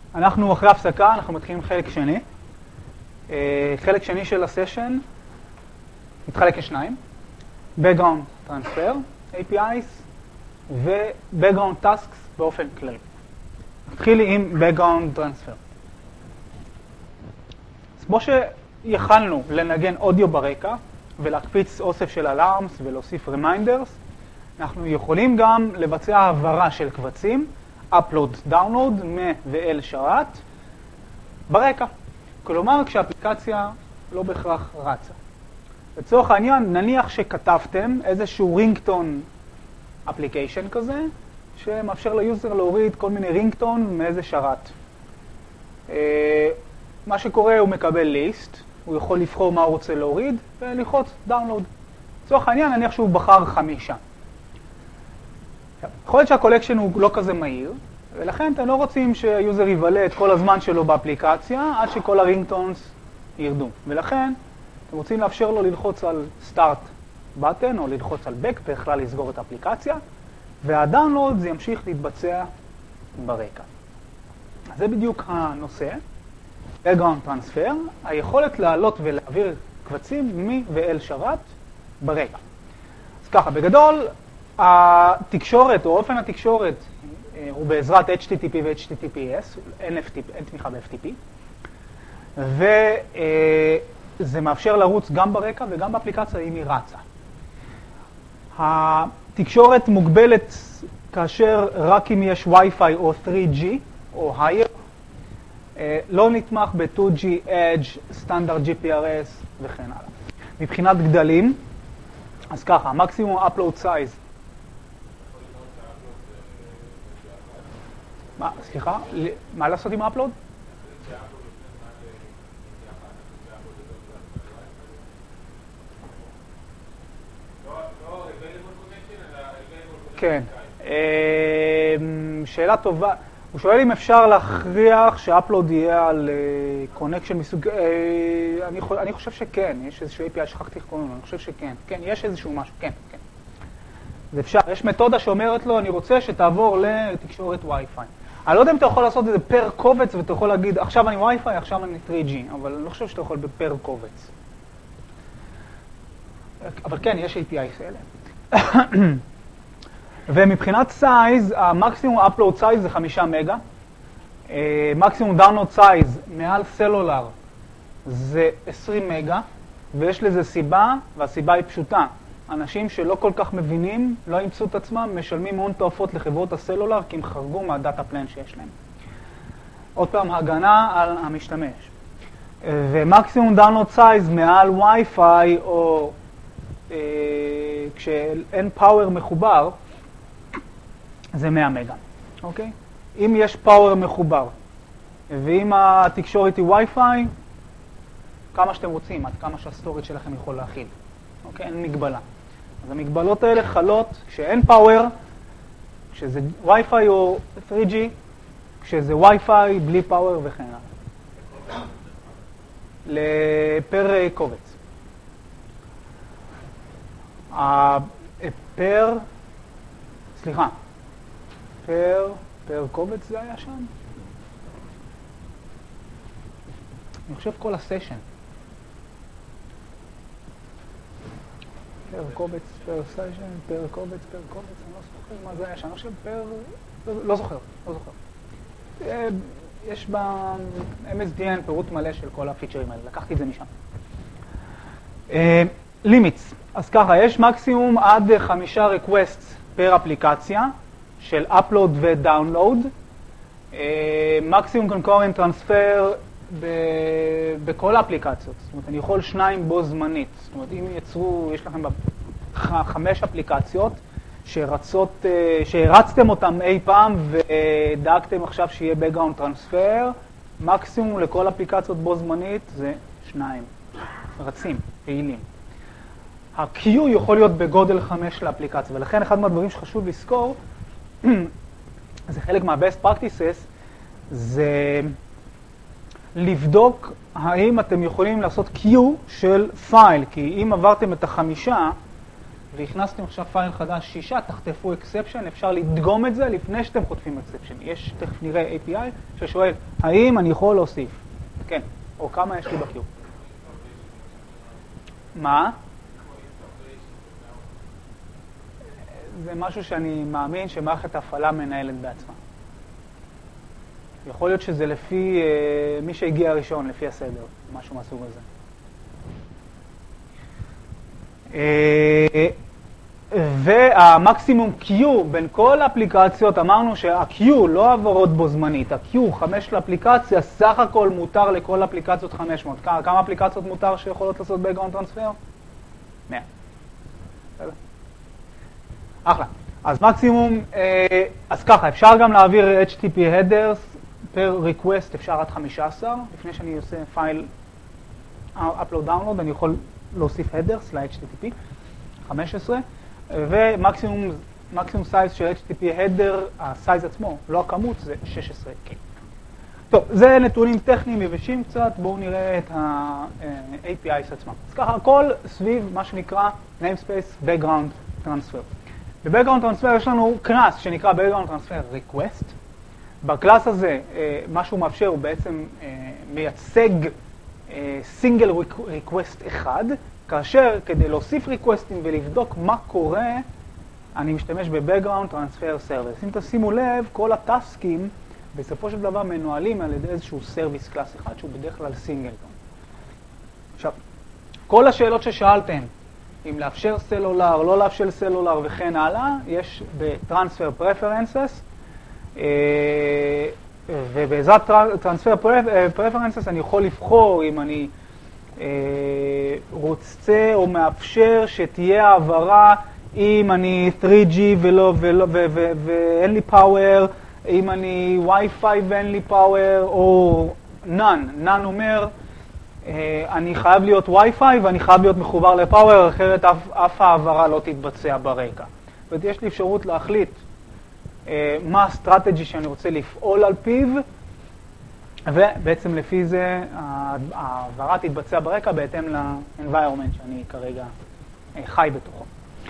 אנחנו אחרי הפסקה, אנחנו מתחילים חלק שני. חלק שני של הסשן מתחלק לשניים. Background Transfer, APIs, ו-Background Tasks באופן כללי. נתחיל עם Background Transfer. אז כמו שיכלנו לנגן אודיו ברקע, ולהקפיץ אוסף של אלארמס ולהוסיף reminders, אנחנו יכולים גם לבצע העברה של קבצים, upload, download, ואל שרת, ברקע. כלומר, כשהאפליקציה לא בהכרח רצה. לצורך העניין, נניח שכתבתם איזשהו רינגטון אפליקיישן כזה, שמאפשר ליוזר להוריד כל מיני רינגטון מאיזה שרת. מה שקורה, הוא מקבל ליסט, הוא יכול לבחור מה הוא רוצה להוריד, וללחוץ דאונלוד. לצורך העניין, נניח שהוא בחר 5. יכול להיות שהקולקשן הוא לא כזה מהיר, ולכן אתם לא רוצים שהיוזר יבלה את כל הזמן שלו באפליקציה, עד שכל הרינגטונס ירדו. ולכן, אתם רוצים לאפשר לו ללחוץ על Start button, או ללחוץ על Back, בכלל לסגור את האפליקציה, והדאונלוד זה ימשיך להתבצע ברקע. אז זה בדיוק הנושא. Background Transfer, היכולת לעלות ולהעביר קבצים ואל שרת ברקע. אז ככה, בגדול, התקשורת או אופן התקשורת הוא בעזרת HTTP ו-HTTPS, אין תמיכה ב-FTP, וזה מאפשר לרוץ גם ברקע וגם באפליקציה אם היא רצה. התקשורת מוגבלת כאשר רק אם יש Wi-Fi או 3G או higher, לא נתמך ב-2G, Edge, סטנדרט GPRS וכן הלאה. מבחינת גדלים, אז ככה, מקסימום upload size. מה, סליחה? מה לעשות עם upload? כן. שאלה טובה. הוא שואל אם אפשר להכריח שאפלוד יהיה על קונקשן מסוג... אני חושב שכן, יש איזשהו API, שכחתי איך קוראים לו, אני חושב שכן. כן, יש איזשהו משהו, כן, כן. זה אפשר, יש מתודה שאומרת לו, אני רוצה שתעבור לתקשורת Wi-Fi. אני לא יודע אם אתה יכול לעשות את זה פר קובץ, ואתה יכול להגיד, עכשיו אני Wi-Fi, עכשיו אני 3G, אבל אני לא חושב שאתה יכול בפר קובץ. אבל כן, יש API כאלה. ומבחינת סייז, המקסימום upload size זה 5 מגה. מקסימום download size מעל סלולר זה 20 מגה, ויש לזה סיבה, והסיבה היא פשוטה. אנשים שלא כל כך מבינים, לא ימצאו את עצמם, משלמים הון תועפות לחברות הסלולר, כי הם חרגו מהדאטה פלן שיש להם. עוד פעם, הגנה על המשתמש. ומקסימום download size מעל Wi-Fi, או כשאין פאוור מחובר, זה 100 מגה, אוקיי? אם יש פאוור מחובר, ואם התקשורת היא Wi-Fi, כמה שאתם רוצים, עד כמה שהסטורג' שלכם יכול להכיל, אוקיי? אין מגבלה. אז המגבלות האלה חלות כשאין פאוור, כשזה Wi-Fi או 3G, כשזה Wi-Fi בלי פאוור וכן הלאה. לפר קובץ. סליחה. פר קובץ זה היה שם? אני חושב כל הסשן. פר קובץ, פר סשן, פר קובץ, אני לא זוכר מה זה היה שם. אני חושב לא זוכר. יש ב-MSDN פירוט מלא של כל הפיצ'רים האלה, לקחתי את זה משם. לימיטס. אז ככה, יש מקסימום עד 5 requests פר אפליקציה, של upload ו-download, מקסימום concurrent transfer בכל האפליקציות. זאת אומרת, אני יכול 2 בו זמנית. זאת אומרת, אם יצרו, יש לכם 5 אפליקציות שהרצתם אותם אי פעם ודאגתם עכשיו שיהיה background transfer, מקסימום לכל אפליקציות בו זמנית זה 2. רצים, פעילים. ה-Q יכול להיות בגודל 5 לאפליקציה, ולכן אחד מהדברים שחשוב לזכור, זה חלק מה-best practices, זה לבדוק האם אתם יכולים לעשות queue של פייל, כי אם עברתם את 5, והכנסתם עכשיו פייל חדש 6, תחטפו אקספשן, אפשר לדגום את זה לפני שאתם חוטפים אקספשן. יש, תכף נראה API ששואל, האם אני יכול להוסיף? כן, או כמה יש לי בקיו. מה? זה משהו שאני מאמין שמערכת ההפעלה מנהלת בעצמה. יכול להיות שזה לפי מי שהגיע ראשון, לפי הסדר, משהו מהסוג הזה. והמקסימום Q בין כל האפליקציות, אמרנו שה-Q לא עברות בו זמנית, ה-Q 5 לאפליקציה, סך הכל מותר לכל אפליקציות 500. כמה אפליקציות מותר שיכולות לעשות background transfer? 100. אחלה. אז מקסימום, אז ככה, אפשר גם להעביר HTTP headers per request, אפשר עד 15. לפני שאני עושה פייל upload download, אני יכול להוסיף headers ל-HTTP, 15. ומקסימום סייז של HTTP header, הסייז עצמו, לא הכמות, זה 16K. טוב, זה נתונים טכניים יבשים קצת, בואו נראה את ה-APIs עצמם. אז ככה, הכל סביב מה שנקרא namespace background transfer. ב-background transfer יש לנו קלאס שנקרא background transfer request. בקלאס הזה, מה שהוא מאפשר הוא בעצם מייצג single request אחד, כאשר כדי להוסיף ריקווסטים ולבדוק מה קורה, אני משתמש ב-Background Transfer Service. אם תשימו לב, כל הטסקים בסופו של דבר מנוהלים על ידי איזשהו סרוויס קלאס אחד, שהוא בדרך כלל סינגלטון. עכשיו, כל השאלות ששאלתם, אם לאפשר סלולר, לא לאפשר סלולר וכן הלאה, יש ב-Transfer Preferences, ובעזרת Transfer Preferences אני יכול לבחור אם אני רוצה או מאפשר שתהיה העברה אם אני 3G ואין לי פאוור, אם אני Wi-Fi ואין לי פאוור, או none. none אומר, אני חייב להיות Wi-Fi ואני חייב להיות מחובר לפאוור, אחרת אף העברה לא תתבצע ברקע. זאת אומרת, יש לי אפשרות להחליט מה הסטרטג'י שאני רוצה לפעול על פיו, ובעצם לפי זה העברה תתבצע ברקע בהתאם ל-environment שאני כרגע חי בתוכו.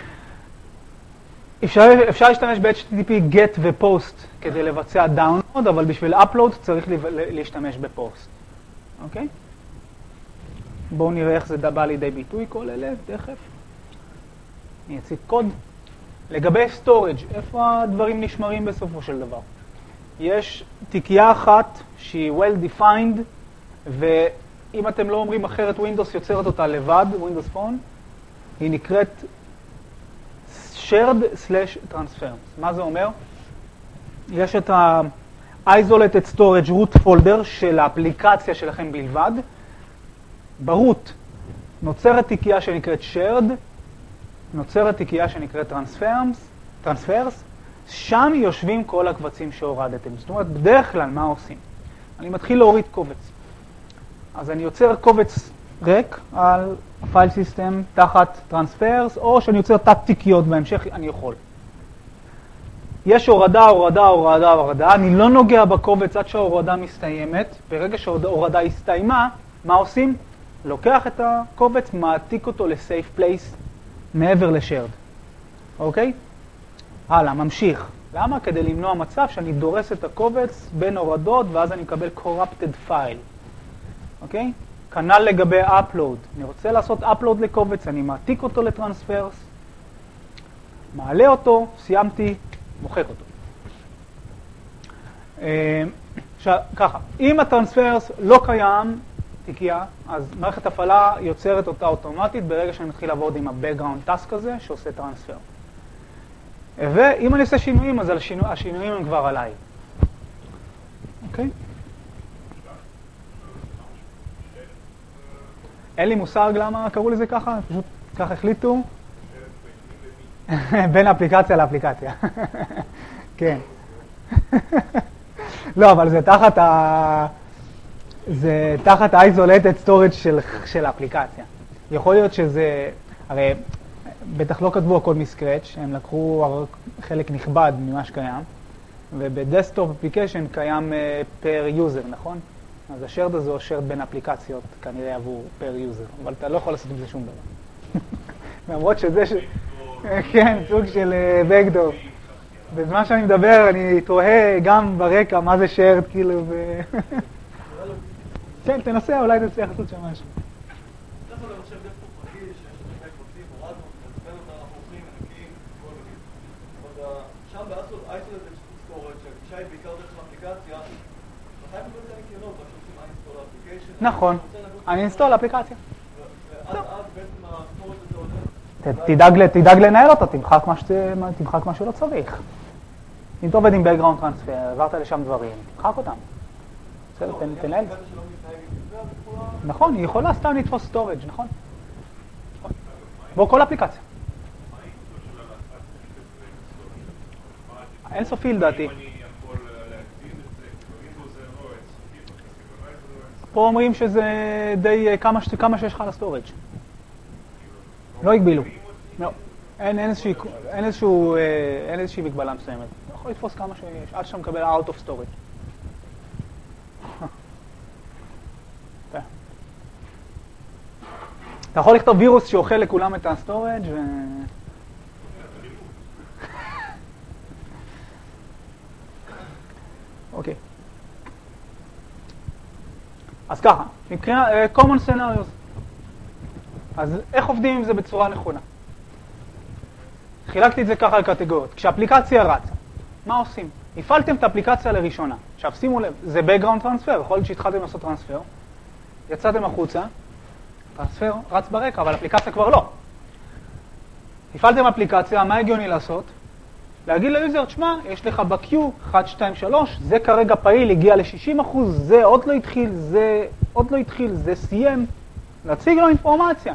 אפשר להשתמש ב-HTTP get ו-post כדי לבצע download, אבל בשביל upload צריך להשתמש ב-post. אוקיי? בואו נראה איך זה בא לידי ביטוי כל אלה, תכף. אני אציג קוד. לגבי storage, איפה הדברים נשמרים בסופו של דבר? יש תיקייה אחת שהיא well defined, ואם אתם לא אומרים אחרת, Windows יוצרת אותה לבד, Windows Phone, היא נקראת shared/transference. מה זה אומר? יש את ה-isolated storage root folder של האפליקציה שלכם בלבד. ברוט נוצרת תיקייה שנקראת shared, נוצרת תיקייה שנקראת transfers, שם יושבים כל הקבצים שהורדתם. זאת אומרת, בדרך כלל מה עושים? אני מתחיל להוריד קובץ. אז אני יוצר קובץ ריק על הפייל סיסטם תחת טרנספרס, או שאני יוצר תת תיקיות בהמשך, אני יכול. יש הורדה, אני לא נוגע בקובץ עד שההורדה מסתיימת. ברגע שההורדה הסתיימה, מה עושים? לוקח את הקובץ, מעתיק אותו ל-safe place מעבר ל-shared. אוקיי? הלאה, ממשיך. למה? כדי למנוע מצב שאני דורס את הקובץ בין הורדות, ואז אני מקבל corrupted file. אוקיי? כנ"ל לגבי upload. אני רוצה לעשות upload לקובץ, אני מעתיק אותו לטרנספרס, מעלה אותו, סיימתי, מוחק אותו. עכשיו, ככה, אם הטרנספרס לא קיים, תיקייה, אז מערכת הפעלה יוצרת אותה אוטומטית ברגע שאני מתחיל לעבוד עם ה-background task הזה שעושה טרנספר. ואם אני עושה שינויים, אז השינויים הם כבר עליי. אוקיי? אין לי מושג למה קראו לזה ככה, פשוט ככה החליטו. בין אפליקציה לאפליקציה. כן. לא, אבל זה תחת ה-isolated storage של האפליקציה. יכול להיות שזה, הרי בטח לא כתבו הכל מסקרץ', הם לקחו חלק נכבד ממה שקיים, ובדסקטופ אפליקיישן קיים per user, נכון? אז השארד הזה הוא shared בין אפליקציות, כנראה עבור per user, אבל אתה לא יכול לעשות עם זה שום דבר. למרות שזה כן, סוג של backdoor. בזמן שאני מדבר אני תוהה גם ברקע מה זה shared כאילו כן, תנסה, אולי תצליח לעשות שם משהו. שם באסות isolated storage, שהגישה היא בעיקר דרך האפליקציה, מתי מקבל את הניקיונות, רק שעושים uninstall application? נכון, uninstall אפליקציה. ואז בעצם הסטורג' הזה עולה? תדאג לנהל אותה, תמחק מה שלא צריך. אם אתה עובד עם background transfer, עברת לשם דברים, תמחק אותם. בסדר, תנהל. נכון, היא יכולה סתם לתפוס storage, נכון? בוא, כל אפליקציה. אין סופי לדעתי. פה אומרים שזה די כמה שיש לך לסטורג'. לא הגבילו. לא. אין איזושהי מגבלה מסוימת. אתה יכול לתפוס כמה שיש, עד שאתה מקבל out of storage. אתה יכול לכתוב וירוס שאוכל לכולם את הסטורג' ו... אוקיי. אז ככה, מבחינת common scenarios. אז איך עובדים עם זה בצורה נכונה? חילקתי את זה ככה לקטגוריות. כשאפליקציה רצה, מה עושים? הפעלתם את האפליקציה לראשונה. עכשיו שימו לב, זה background transfer, יכול להיות שהתחלתם לעשות טרנספר, יצאתם החוצה, טרנספר רץ ברקע, אבל אפליקציה כבר לא. הפעלתם אפליקציה, מה הגיוני לעשות? להגיד ליוזר, תשמע, יש לך ב-Q 1, 2, 3, זה כרגע פעיל, הגיע ל-60%, זה עוד לא התחיל, זה עוד לא התחיל, זה סיים. להציג לו אינפורמציה.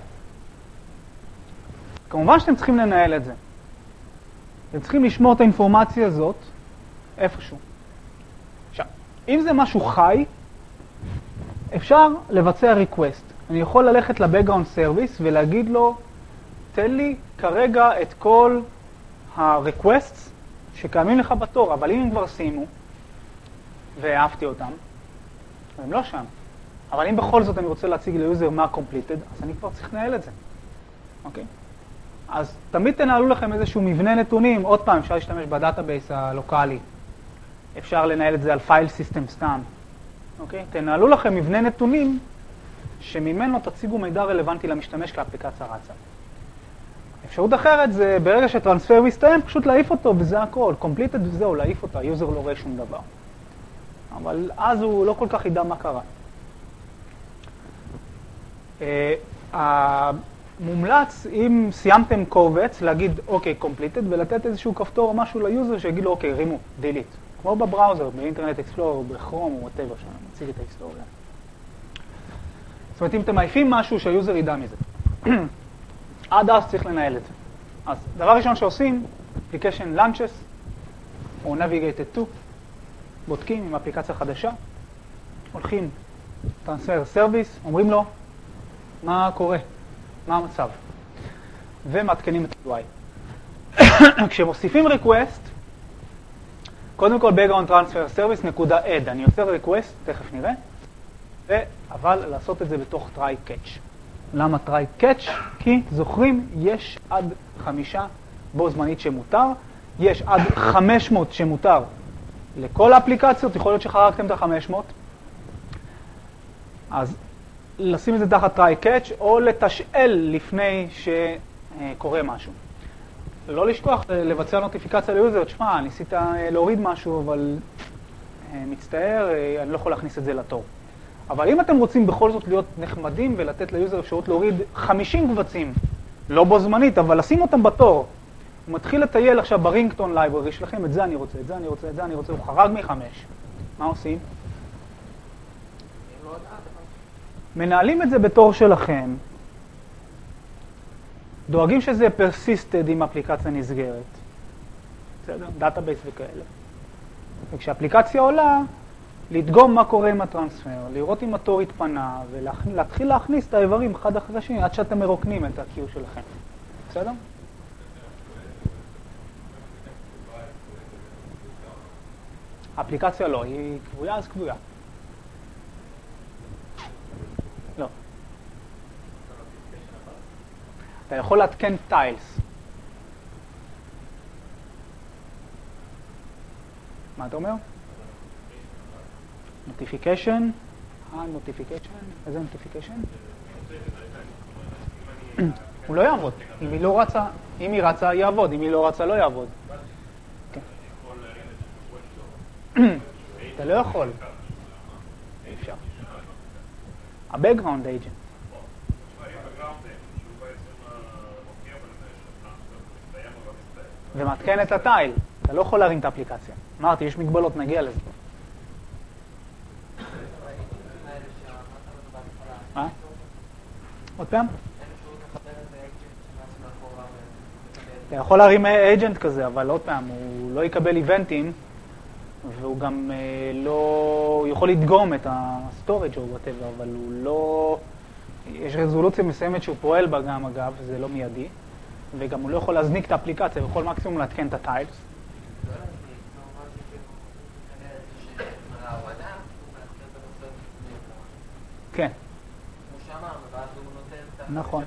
כמובן שאתם צריכים לנהל את זה. אתם צריכים לשמור את האינפורמציה הזאת איפשהו. עכשיו, אם זה משהו חי, אפשר לבצע request. אני יכול ללכת ל-background service ולהגיד לו, תן לי כרגע את כל ה-requests שקיימים לך בתור, אבל אם הם כבר סיימו, ואהבתי אותם, הם לא שם. אבל אם בכל זאת אני רוצה להציג ליוזר מה completed, אז אני כבר צריך לנהל את זה. אוקיי? אז תמיד תנהלו לכם איזשהו מבנה נתונים. עוד פעם, אפשר להשתמש בדאטאבייס הלוקלי. אפשר לנהל את זה על פייל סיסטם סתם. אוקיי? תנהלו לכם מבנה נתונים שממנו תציגו מידע רלוונטי למשתמש כאפליקציה רצה. אפשרות אחרת זה ברגע שטרנספר מסתיים, פשוט להעיף אותו וזה הכל. completed וזהו, להעיף אותו. היוזר לא רואה שום דבר. אבל אז הוא לא כל כך ידע מה קרה. המומלץ, אם סיימתם קובץ, להגיד אוקיי, completed, ולתת איזשהו כפתור או משהו ליוזר שיגיד לו אוקיי, רימו, delete. כמו בבראוזר, באינטרנט אקספלורר, בכרום או whatever, שאני מציג את ההיסטוריה. זאת אומרת, אם אתם מעיפים משהו שהיוזר ידע מזה. עד אז צריך לנהל את זה. אז דבר ראשון שעושים, application launches, או navigated to, בודקים עם אפליקציה חדשה, הולכים transfer service, אומרים לו מה קורה, מה המצב, ומתקנים את ה-UI. כשמוסיפים request, קודם כל background transfer service נקודה add, אני יוצר request, תכף נראה, אבל לעשות את זה בתוך try catch. למה try catch? כי זוכרים, יש עד 5 בו זמנית שמותר, יש עד 500 שמותר לכל האפליקציות, יכול להיות שחרקתם את ה-500, אז לשים את זה תחת try catch או לתשאל לפני שקורה משהו. לא לשכוח לבצע נוטיפיקציה ליוזר, תשמע, ניסית להוריד משהו, אבל מצטער, אני לא יכול להכניס את זה לתור. אבל אם אתם רוצים בכל זאת להיות נחמדים ולתת ליוזר אפשרות להוריד 50 קבצים, לא בו זמנית, אבל לשים אותם בתור, הוא מתחיל לטייל עכשיו ברינגטון לייברי שלכם, את זה אני רוצה, את זה אני רוצה, את זה אני רוצה, הוא חרג מ5. מה עושים? מנהלים את זה בתור שלכם, דואגים שזה persisted עם אפליקציה נסגרת, בסדר? דאטאבייס וכאלה. וכשאפליקציה עולה, לדגום מה קורה עם הטרנספר, לראות אם התור התפנה, ולהתחיל להכניס את האיברים אחד אחרי השני, עד שאתם מרוקנים את ה-Q שלכם. בסדר? האפליקציה לא, היא קבויה אז קבויה. לא. אתה יכול להתקן טיילס. מה אתה אומר? נוטיפיקשן? נוטיפיקשן? איזה נוטיפיקשן? הוא לא יעבוד. אם היא לא רצה, אם היא רצה, יעבוד. אם היא לא רצה, לא יעבוד. אתה לא יכול. אי אפשר. ה-background agent. ומתקן את הטייל. אתה לא יכול להרים את האפליקציה. אמרתי, יש מגבלות, נגיע לזה. מה? עוד פעם? אתה יכול להרים agent כזה, אבל עוד פעם, הוא לא יקבל איבנטים, והוא גם לא... הוא יכול לדגום את ה-storage או whatever, אבל הוא לא... יש רזולוציה מסוימת שהוא פועל בה גם, אגב, זה לא מיידי, וגם הוא לא יכול להזניק את האפליקציה, הוא יכול מקסימום להתקן את הטיילס. כן. נכון.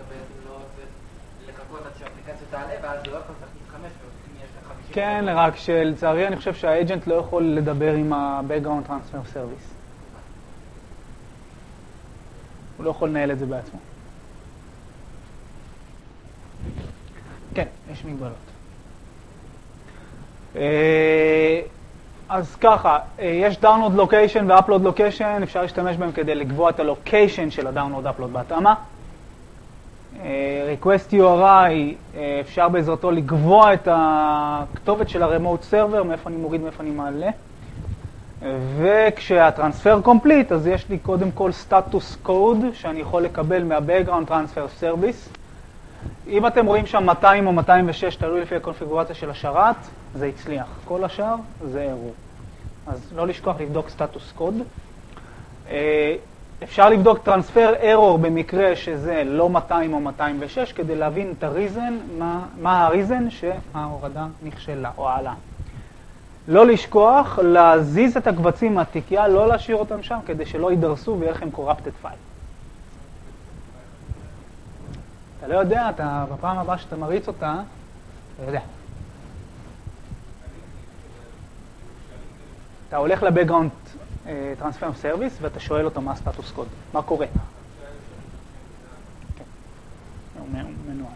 כן, רק שלצערי אני חושב שהאג'נט לא יכול לדבר עם ה-Background Transfer Service. הוא לא יכול לנהל את זה בעצמו. כן, יש מגבלות. אז ככה, יש Download Location ו-Upload Location, אפשר להשתמש בהם כדי לקבוע את ה-Location של ה-Download-Upload בהתאמה. Request URI, אפשר בעזרתו לקבוע את הכתובת של ה-Remote Server, מאיפה אני מוריד, מאיפה אני מעלה. וכשה-Transfer Complete, אז יש לי קודם כל Status Code, שאני יכול לקבל מה-Background Transfer Service. אם אתם רואים שם 200 או 206, תלוי לפי הקונפיגורציה של השרת, זה הצליח. כל השאר זה אירור. אז לא לשכוח לבדוק Status Code. אפשר לבדוק טרנספר ארור במקרה שזה לא 200 או 206, כדי להבין את הריזן, מה הריזן שההורדה נכשלה או העלה. לא לשכוח להזיז את הקבצים מהתיקייה, לא להשאיר אותם שם, כדי שלא יידרסו ויהיה לכם corrupted file. אתה לא יודע, בפעם הבאה שאתה מריץ אותה, אתה יודע. אתה הולך ל-Background Transfer Service ואתה שואל אותו מה הסטטוס קוד, מה קורה. הוא מנוהל.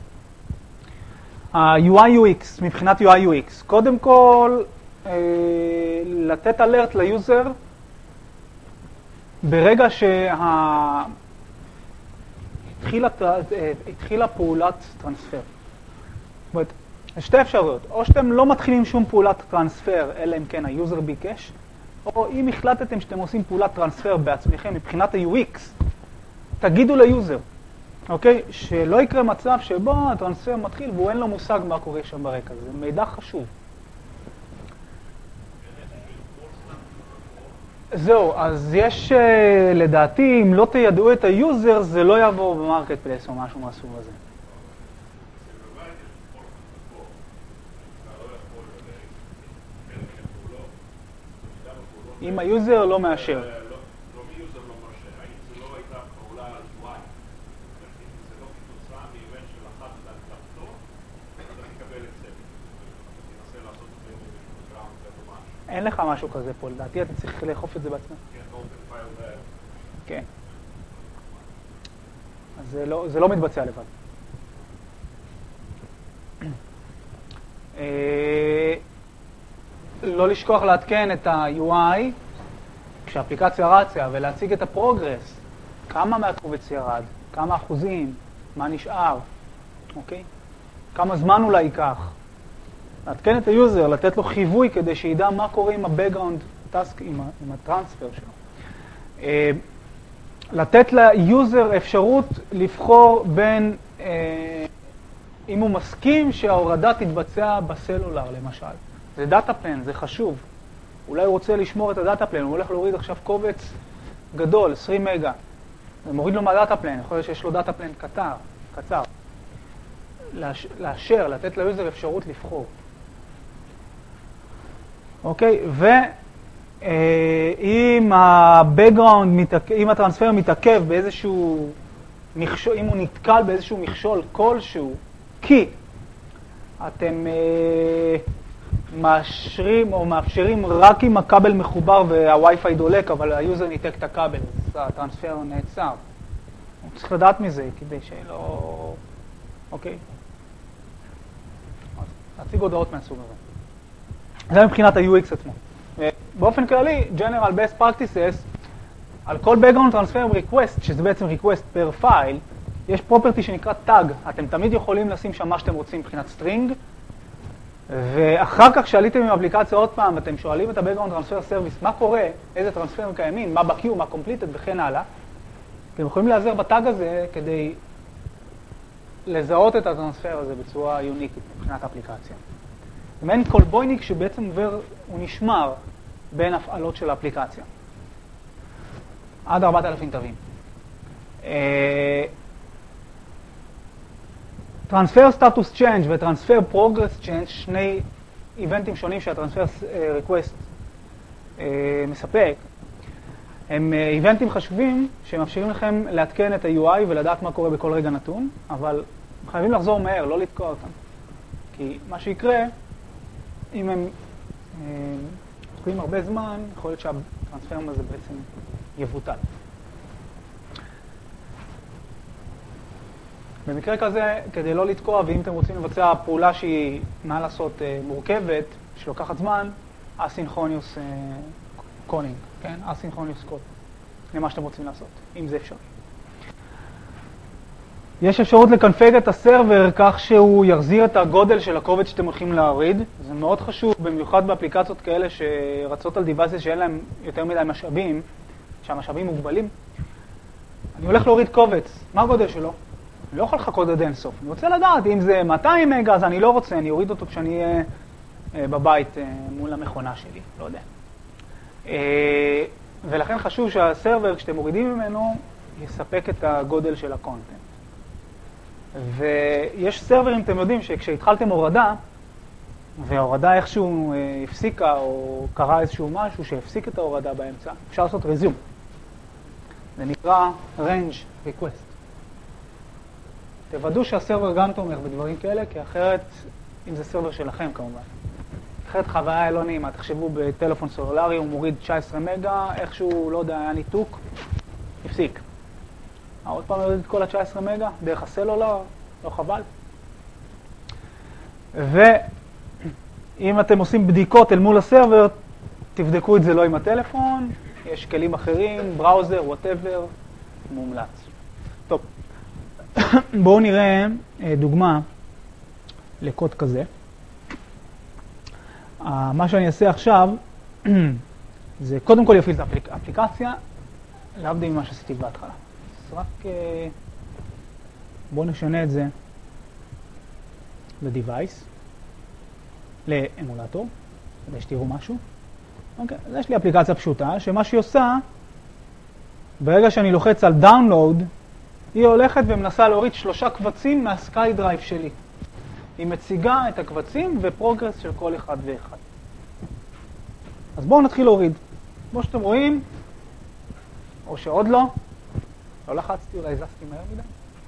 ה-UI UX, מבחינת UI UX, קודם כל לתת אלרט ליוזר ברגע התחילה פעולת טרנספר. זאת אומרת, יש שתי אפשרויות, או שאתם לא מתחילים שום פעולת טרנספר, אלא אם כן היוזר ביקש, או אם החלטתם שאתם עושים פעולת טרנספר בעצמכם מבחינת ה-UX, תגידו ליוזר, אוקיי? שלא יקרה מצב שבו הטרנספר מתחיל והוא אין לו מושג מה קורה שם ברקע. זה מידע חשוב. זהו, אז יש, לדעתי, אם לא תידעו את היוזר, זה לא יעבור במרקט פלייס או משהו מהסוג הזה. אם היוזר לא מאשר. לא מיוזר לא מאשר, האם זה לא הייתה פעולה על UI, זה לא כתוצאה מאיבן של אחת דלתתו, אתה תקבל את זה. תנסה לעשות את זה בגראונד או משהו. אין לך משהו כזה פה, לדעתי אתה צריך לאכוף את זה בעצמך. כן, open file there. כן. אז זה לא מתבצע לבד. לא לשכוח לעדכן את ה-UI כשהאפליקציה רצה ולהציג את הפרוגרס, כמה מהקובץ ירד, כמה אחוזים, מה נשאר, אוקיי? כמה זמן אולי ייקח. לעדכן את היוזר, לתת לו חיווי כדי שידע מה קורה עם ה-background task, עם הטרנספר שלו. לתת ליוזר אפשרות לבחור בין, אם הוא מסכים שההורדה תתבצע בסלולר למשל. זה דאטה פלן, זה חשוב. אולי הוא רוצה לשמור את הדאטה פלן, הוא הולך להוריד עכשיו קובץ גדול, 20 מגה. ומוריד לו מהדאטה פלן, יכול להיות שיש לו דאטה פלן קצר. לאשר, לתת ליוזר אפשרות לבחור. אוקיי, ואם אם הטרנספר מתעכב באיזשהו מכשול, אם הוא נתקל באיזשהו מכשול כלשהו, כי אתם מאשרים או מאפשרים רק אם הכבל מחובר והווי-פיי דולק, אבל היוזר ניתק את הכבל, אז הטרנספר נעצר. הוא צריך לדעת מזה כדי שלא... אוקיי? אז להציג הודעות מהסוג הזה. זה מבחינת ה-UX עצמו. באופן כללי, General Best Practices, על כל Background Transfer Request, שזה בעצם Request per File, יש property שנקרא Tag. אתם תמיד יכולים לשים שם מה שאתם רוצים מבחינת String, ואחר כך שעליתם עם האפליקציה עוד פעם, ואתם שואלים את ה-Background Transfer Service, מה קורה, איזה טרנספרים קיימים, מה ב-Queue, מה Completed וכן הלאה. אתם יכולים להיעזר בטאג הזה כדי לזהות את הטרנספר הזה בצורה יוניקית מבחינת האפליקציה. זה מעין קולבויניק שבעצם עובר, הוא נשמר בין הפעלות של האפליקציה. עד 4,000 תווים. Transfer Status Change ו-Transfer Progress Change, שני איבנטים שונים שהטרנספר Request מספק, הם איבנטים חשובים שמאפשרים לכם להתקן את ה-UI ולדעת מה קורה בכל רגע נתון, אבל חייבים לחזור מהר, לא לתקוע אותם. כי מה שיקרה, אם הם תקועים הרבה זמן, יכול להיות שהטרנספר הזה בעצם יבוטל. במקרה כזה, כדי לא לתקוע, ואם אתם רוצים לבצע פעולה שהיא, מה לעשות, מורכבת, שלוקחת זמן, asynchronous calling, כן? asynchronous call, למה שאתם רוצים לעשות, אם זה אפשרי. יש אפשרות לקונפיג את הסרבר כך שהוא יחזיר את הגודל של הקובץ שאתם הולכים להוריד. זה מאוד חשוב, במיוחד באפליקציות כאלה שרצות על דיווייסס שאין להם יותר מדי משאבים, שהמשאבים מוגבלים. אני הולך להוריד קובץ, מה הגודל שלו? אני לא יכול לחכות עד אין סוף. אני רוצה לדעת, אם זה 200 מגה, אז אני לא רוצה, אני אוריד אותו כשאני אהיה בבית מול המכונה שלי, לא יודע. ולכן חשוב שהסרבר, כשאתם מורידים ממנו, יספק את הגודל של הקונטנט. ויש סרברים, אתם יודעים, שכשהתחלתם הורדה, וההורדה איכשהו הפסיקה, או קרה איזשהו משהו שהפסיק את ההורדה באמצע, אפשר לעשות resume. זה נקרא range request. תוודאו שהסרבר גם תומך בדברים כאלה, כי אחרת, אם זה סרבר שלכם כמובן, אחרת חוויה לא נעימה. תחשבו בטלפון סלולרי, הוא מוריד 19 מגה, איכשהו, לא יודע, היה ניתוק, הפסיק. עוד פעם יוריד את כל ה-19 מגה, דרך הסלולר, לא חבל. ואם אתם עושים בדיקות אל מול הסרבר, תבדקו את זה לא עם הטלפון, יש כלים אחרים, בראוזר, whatever, מומלץ. טוב, בואו נראה דוגמה לקוד כזה. מה שאני אעשה עכשיו, זה קודם כל יפעיל את האפליקציה, להבדיל ממה שעשיתי בהתחלה. אז רק בואו נשנה את זה ל-Device, לאמולטור, כדי שתראו משהו. אוקיי, אז יש לי אפליקציה פשוטה, שמה שהיא עושה, ברגע שאני לוחץ על Download, היא הולכת ומנסה להוריד 3 קבצים מה-SkyDrive שלי. היא מציגה את הקבצים ופרוגרס של כל אחד ואחד. אז בואו נתחיל להוריד. כמו שאתם רואים, או שעוד לא לחצתי, אולי זזתי מהר מדי.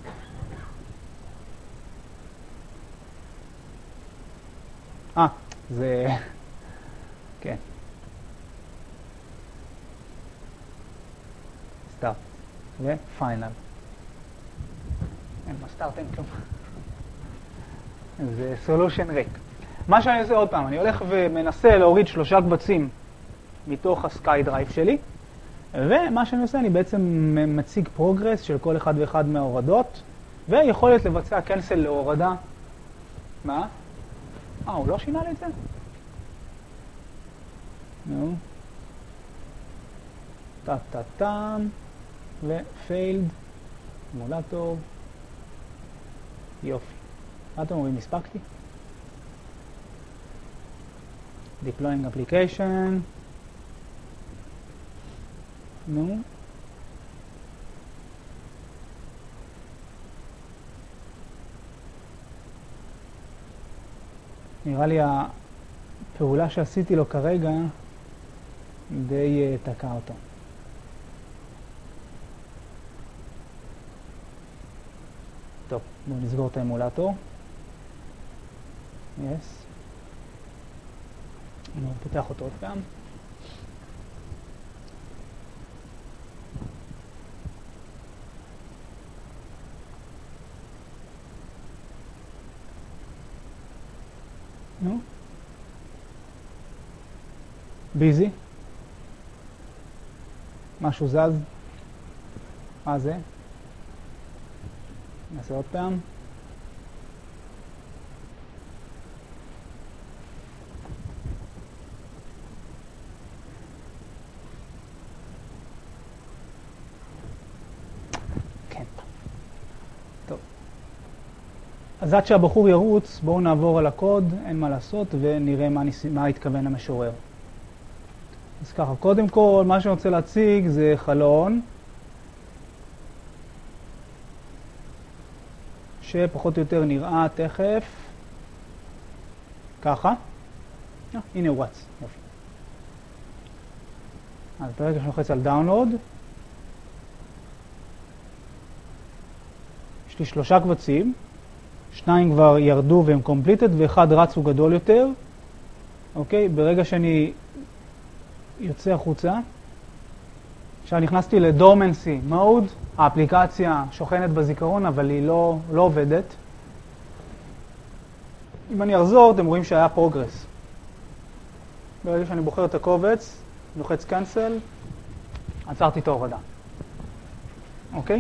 זה... כן. סטארט ופיינל. אין מה סטארט, אין כלום. זה סולושן ריק. מה שאני עושה עוד פעם, אני הולך ומנסה להוריד 3 קבצים מתוך הסקאי דרייב שלי, ומה שאני עושה, אני בעצם מציג פרוגרס של כל אחד ואחד מההורדות, ויכולת לבצע קנסל להורדה. מה? הוא לא שינה לי את זה? נו. טה-טה-טם, ופיילד, אמולטור, יופי. מה אתם אומרים? הספקתי? Deploying application. נו. נראה לי הפעולה שעשיתי לו כרגע די תקע אותו. טוב, בואו נסגור את האמולטור. Yes. אני פותח אותו עוד פעם. נו? ביזי? משהו זז? מה זה? נעשה עוד פעם. כן. טוב. אז עד שהבחור ירוץ, בואו נעבור על הקוד, אין מה לעשות, ונראה מה התכוון המשורר. אז ככה, קודם כל, מה שאני רוצה להציג זה חלון, שפחות או יותר נראה תכף, ככה. הנה הוא רץ, יופי. אז ברגע שאני לוחץ על דאונלוד, יש לי 3 קבצים, 2 כבר ירדו והם completed, ואחד רץ הוא גדול יותר. אוקיי, ברגע שאני יוצא החוצה, עכשיו נכנסתי לדורמנסי מוד, האפליקציה שוכנת בזיכרון אבל היא לא עובדת. אם אני אחזור אתם רואים שהיה פרוגרס. ברגע שאני בוחר את הקובץ, לוחץ קנסל, עצרתי את ההורדה. אוקיי?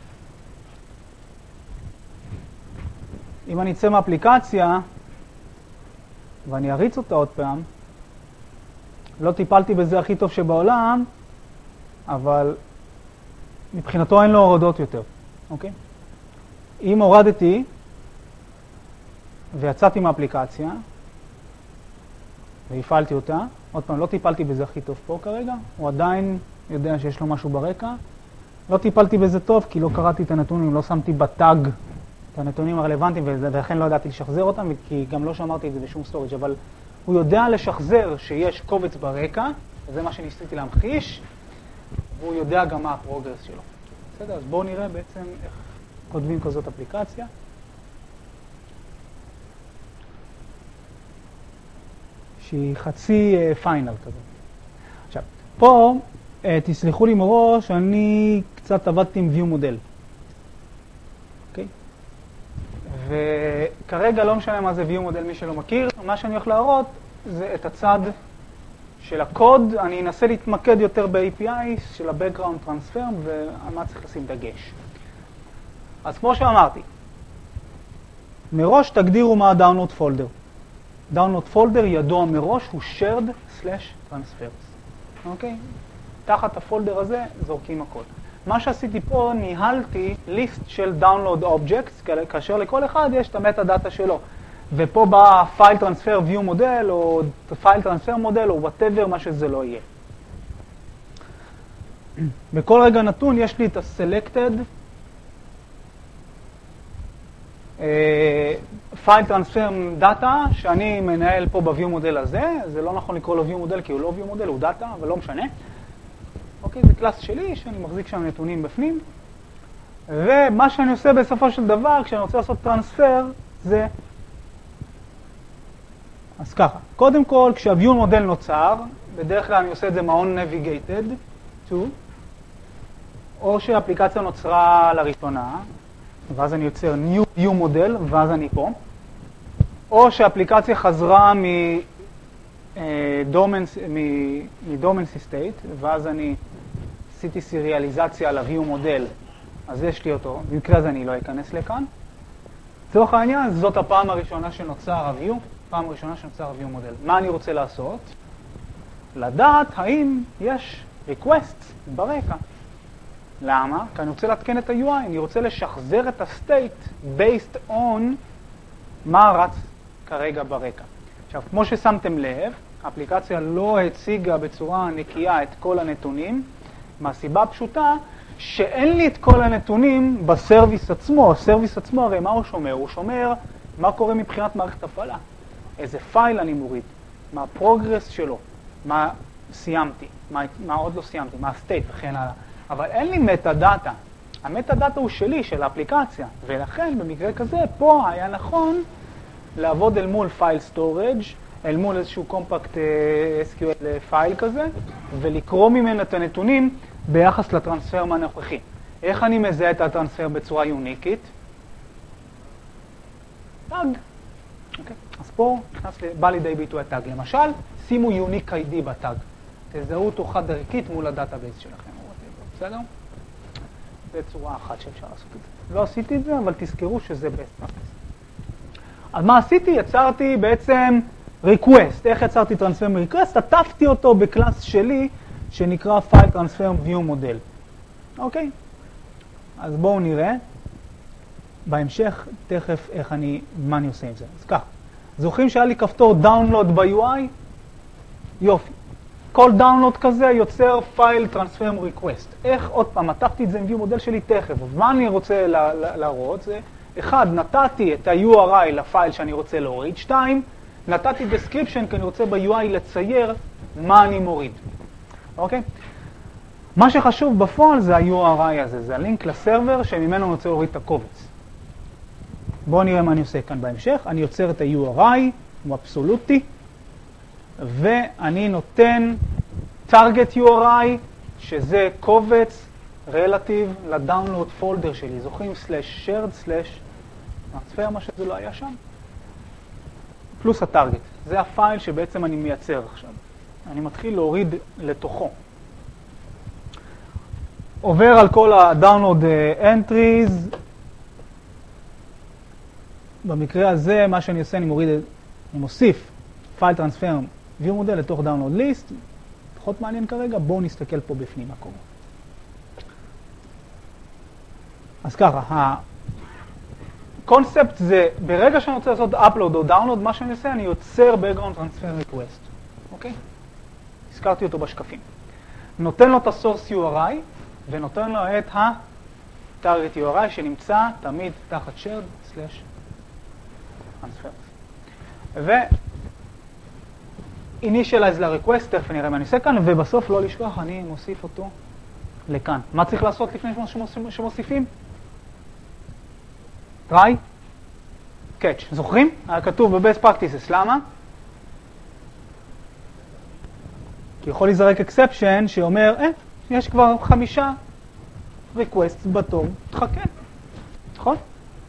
אם אני אצא מהאפליקציה ואני אריץ אותה עוד פעם, לא טיפלתי בזה הכי טוב שבעולם, אבל מבחינתו אין לו הורדות יותר, אוקיי? אם הורדתי ויצאתי מהאפליקציה והפעלתי אותה, עוד פעם, לא טיפלתי בזה הכי טוב פה כרגע, הוא עדיין יודע שיש לו משהו ברקע. לא טיפלתי בזה טוב כי לא קראתי את הנתונים, לא שמתי בטאג את הנתונים הרלוונטיים, ולכן לא ידעתי לשחזר אותם, כי גם לא שמרתי את זה בשום סטורג', אבל הוא יודע לשחזר שיש קובץ ברקע, וזה מה שניסיתי להמחיש, והוא יודע גם מה הפרוגרס שלו. בסדר, אז בואו נראה בעצם איך כותבים כזאת אפליקציה. שהיא חצי פיינל כזאת. עכשיו, פה תסלחו לי מראש, אני קצת עבדתי עם view מודל. אוקיי? וכרגע לא משנה מה זה view מודל, מי שלא מכיר. מה שאני הולך להראות זה את הצד של הקוד. אני אנסה להתמקד יותר ב-API של ה-Background Transfer ומה צריך לשים דגש. אז כמו שאמרתי, מראש תגדירו מה ה-Download Folder. Download Folder ידוע מראש הוא shared/transfers. אוקיי? תחת הפולדר הזה זורקים הכל. מה שעשיתי פה, ניהלתי ליסט של Download Objects, כאשר לכל אחד יש את המטה דאטה שלו. ופה בא File Transfer View Model, או File Transfer Model, או whatever, מה שזה לא יהיה. בכל רגע נתון יש לי את ה-Selected File Transfer Data, שאני מנהל פה ב-View Model הזה. זה לא נכון לקרוא לו View Model, כי הוא לא View Model, הוא Data, אבל לא משנה. אוקיי, זה קלאס שלי, שאני מחזיק שם נתונים בפנים. ומה שאני עושה בסופו של דבר, כשאני רוצה לעשות טרנספר, זה... אז ככה, קודם כל, כשה-View מודל נוצר, בדרך כלל אני עושה את זה מעון Navigated to, או שהאפליקציה נוצרה לראשונה, ואז אני יוצר New View מודל, ואז אני פה, או שהאפליקציה חזרה מדורמנסי סטייט, ואז אני עשיתי סיריאליזציה על ה-View מודל, אז יש לי אותו. במקרה הזה אני לא אכנס לכאן. לצורך העניין, זאת הפעם הראשונה שנוצר ה-View, פעם הראשונה שנוצר ה-View מודל. מה אני רוצה לעשות? לדעת האם יש requests ברקע. למה? כי אני רוצה להתקן את ה-UI, אני רוצה לשחזר את ה-state based on מה רץ כרגע ברקע. עכשיו, כמו ששמתם לב, האפליקציה לא הציגה בצורה נקייה את כל הנתונים, מהסיבה הפשוטה שאין לי את כל הנתונים בסרוויס עצמו. הסרוויס עצמו, הרי מה הוא שומר? הוא שומר מה קורה מבחינת מערכת הפעלה. איזה פייל אני מוריד, מה הפרוגרס שלו, מה סיימתי, מה עוד לא סיימתי, מה הסטייט וכן הלאה. אבל אין לי מטה דאטה. המטה דאטה הוא שלי, של האפליקציה, ולכן במקרה כזה פה היה נכון לעבוד אל מול פייל סטורג', אל מול איזשהו קומפקט SQL פייל כזה, ולקרוא ממנו את הנתונים ביחס לטרנספר הנוכחי. איך אני מזהה את הטרנספר בצורה יוניקית? טאג. אוקיי? אז פה בא לידי ביטוי הטאג. למשל, שימו יוניק ID בטאג. תזהו אותו חד ערכית מול הדאטאבייס שלכם. בסדר? זה צורה אחת שאפשר לעשות את זה. לא עשיתי את זה, אבל תזכרו שזה best practice. אז מה עשיתי? יצרתי בעצם request. איך יצרתי transfer request? עטפתי אותו בקלאס שלי, שנקרא file transfer view model. אוקיי? אז בואו נראה בהמשך תכף מה אני עושה עם זה. אז ככה, זוכרים שהיה לי כפתור download ב-UI? יופי. כל דאונלוד כזה יוצר פייל טרנספר ריקווסט. איך? עוד פעם, עטפתי את זה עם view מודל שלי תכף. מה אני רוצה להראות? זה, אחד, נתתי את ה-URI לפייל שאני רוצה להוריד. שתיים, נתתי description כי אני רוצה ב-UI לצייר מה אני מוריד. אוקיי? מה שחשוב בפועל זה ה-URI הזה, זה הלינק לסרבר שממנו אני רוצה להוריד את הקובץ. בואו נראה מה אני עושה כאן בהמשך. אני יוצר את ה-URI, הוא אבסולוטי. ואני נותן target URI, שזה קובץ relative לדאונלוד פולדר שלי. זוכרים? /shared /transfer, מה שזה לא היה שם? פלוס הטארגט. זה הפייל שבעצם אני מייצר עכשיו. אני מתחיל להוריד לתוכו. עובר על כל ה-download entries. במקרה הזה, מה שאני עושה, אני מוסיף file transfer view מודל לתוך download list, פחות מעניין כרגע, בואו נסתכל פה בפנים מה קורה. אז ככה, הקונספט זה, ברגע שאני רוצה לעשות upload או download, מה שאני עושה, אני יוצר background transfer request, אוקיי? הזכרתי אותו בשקפים. נותן לו את ה-source URI, ונותן לו את ה-target URI, שנמצא תמיד תחת shared /transfer. initialize ל-request, תכף נראה מה אני עושה כאן, ובסוף לא לשכוח, אני מוסיף אותו לכאן. מה צריך לעשות לפני שמוסיפים? try, catch. זוכרים? היה כתוב ב-best practices. למה? כי יכול להיזרק exception שאומר, יש כבר 5 requests בתור, תחכה. נכון?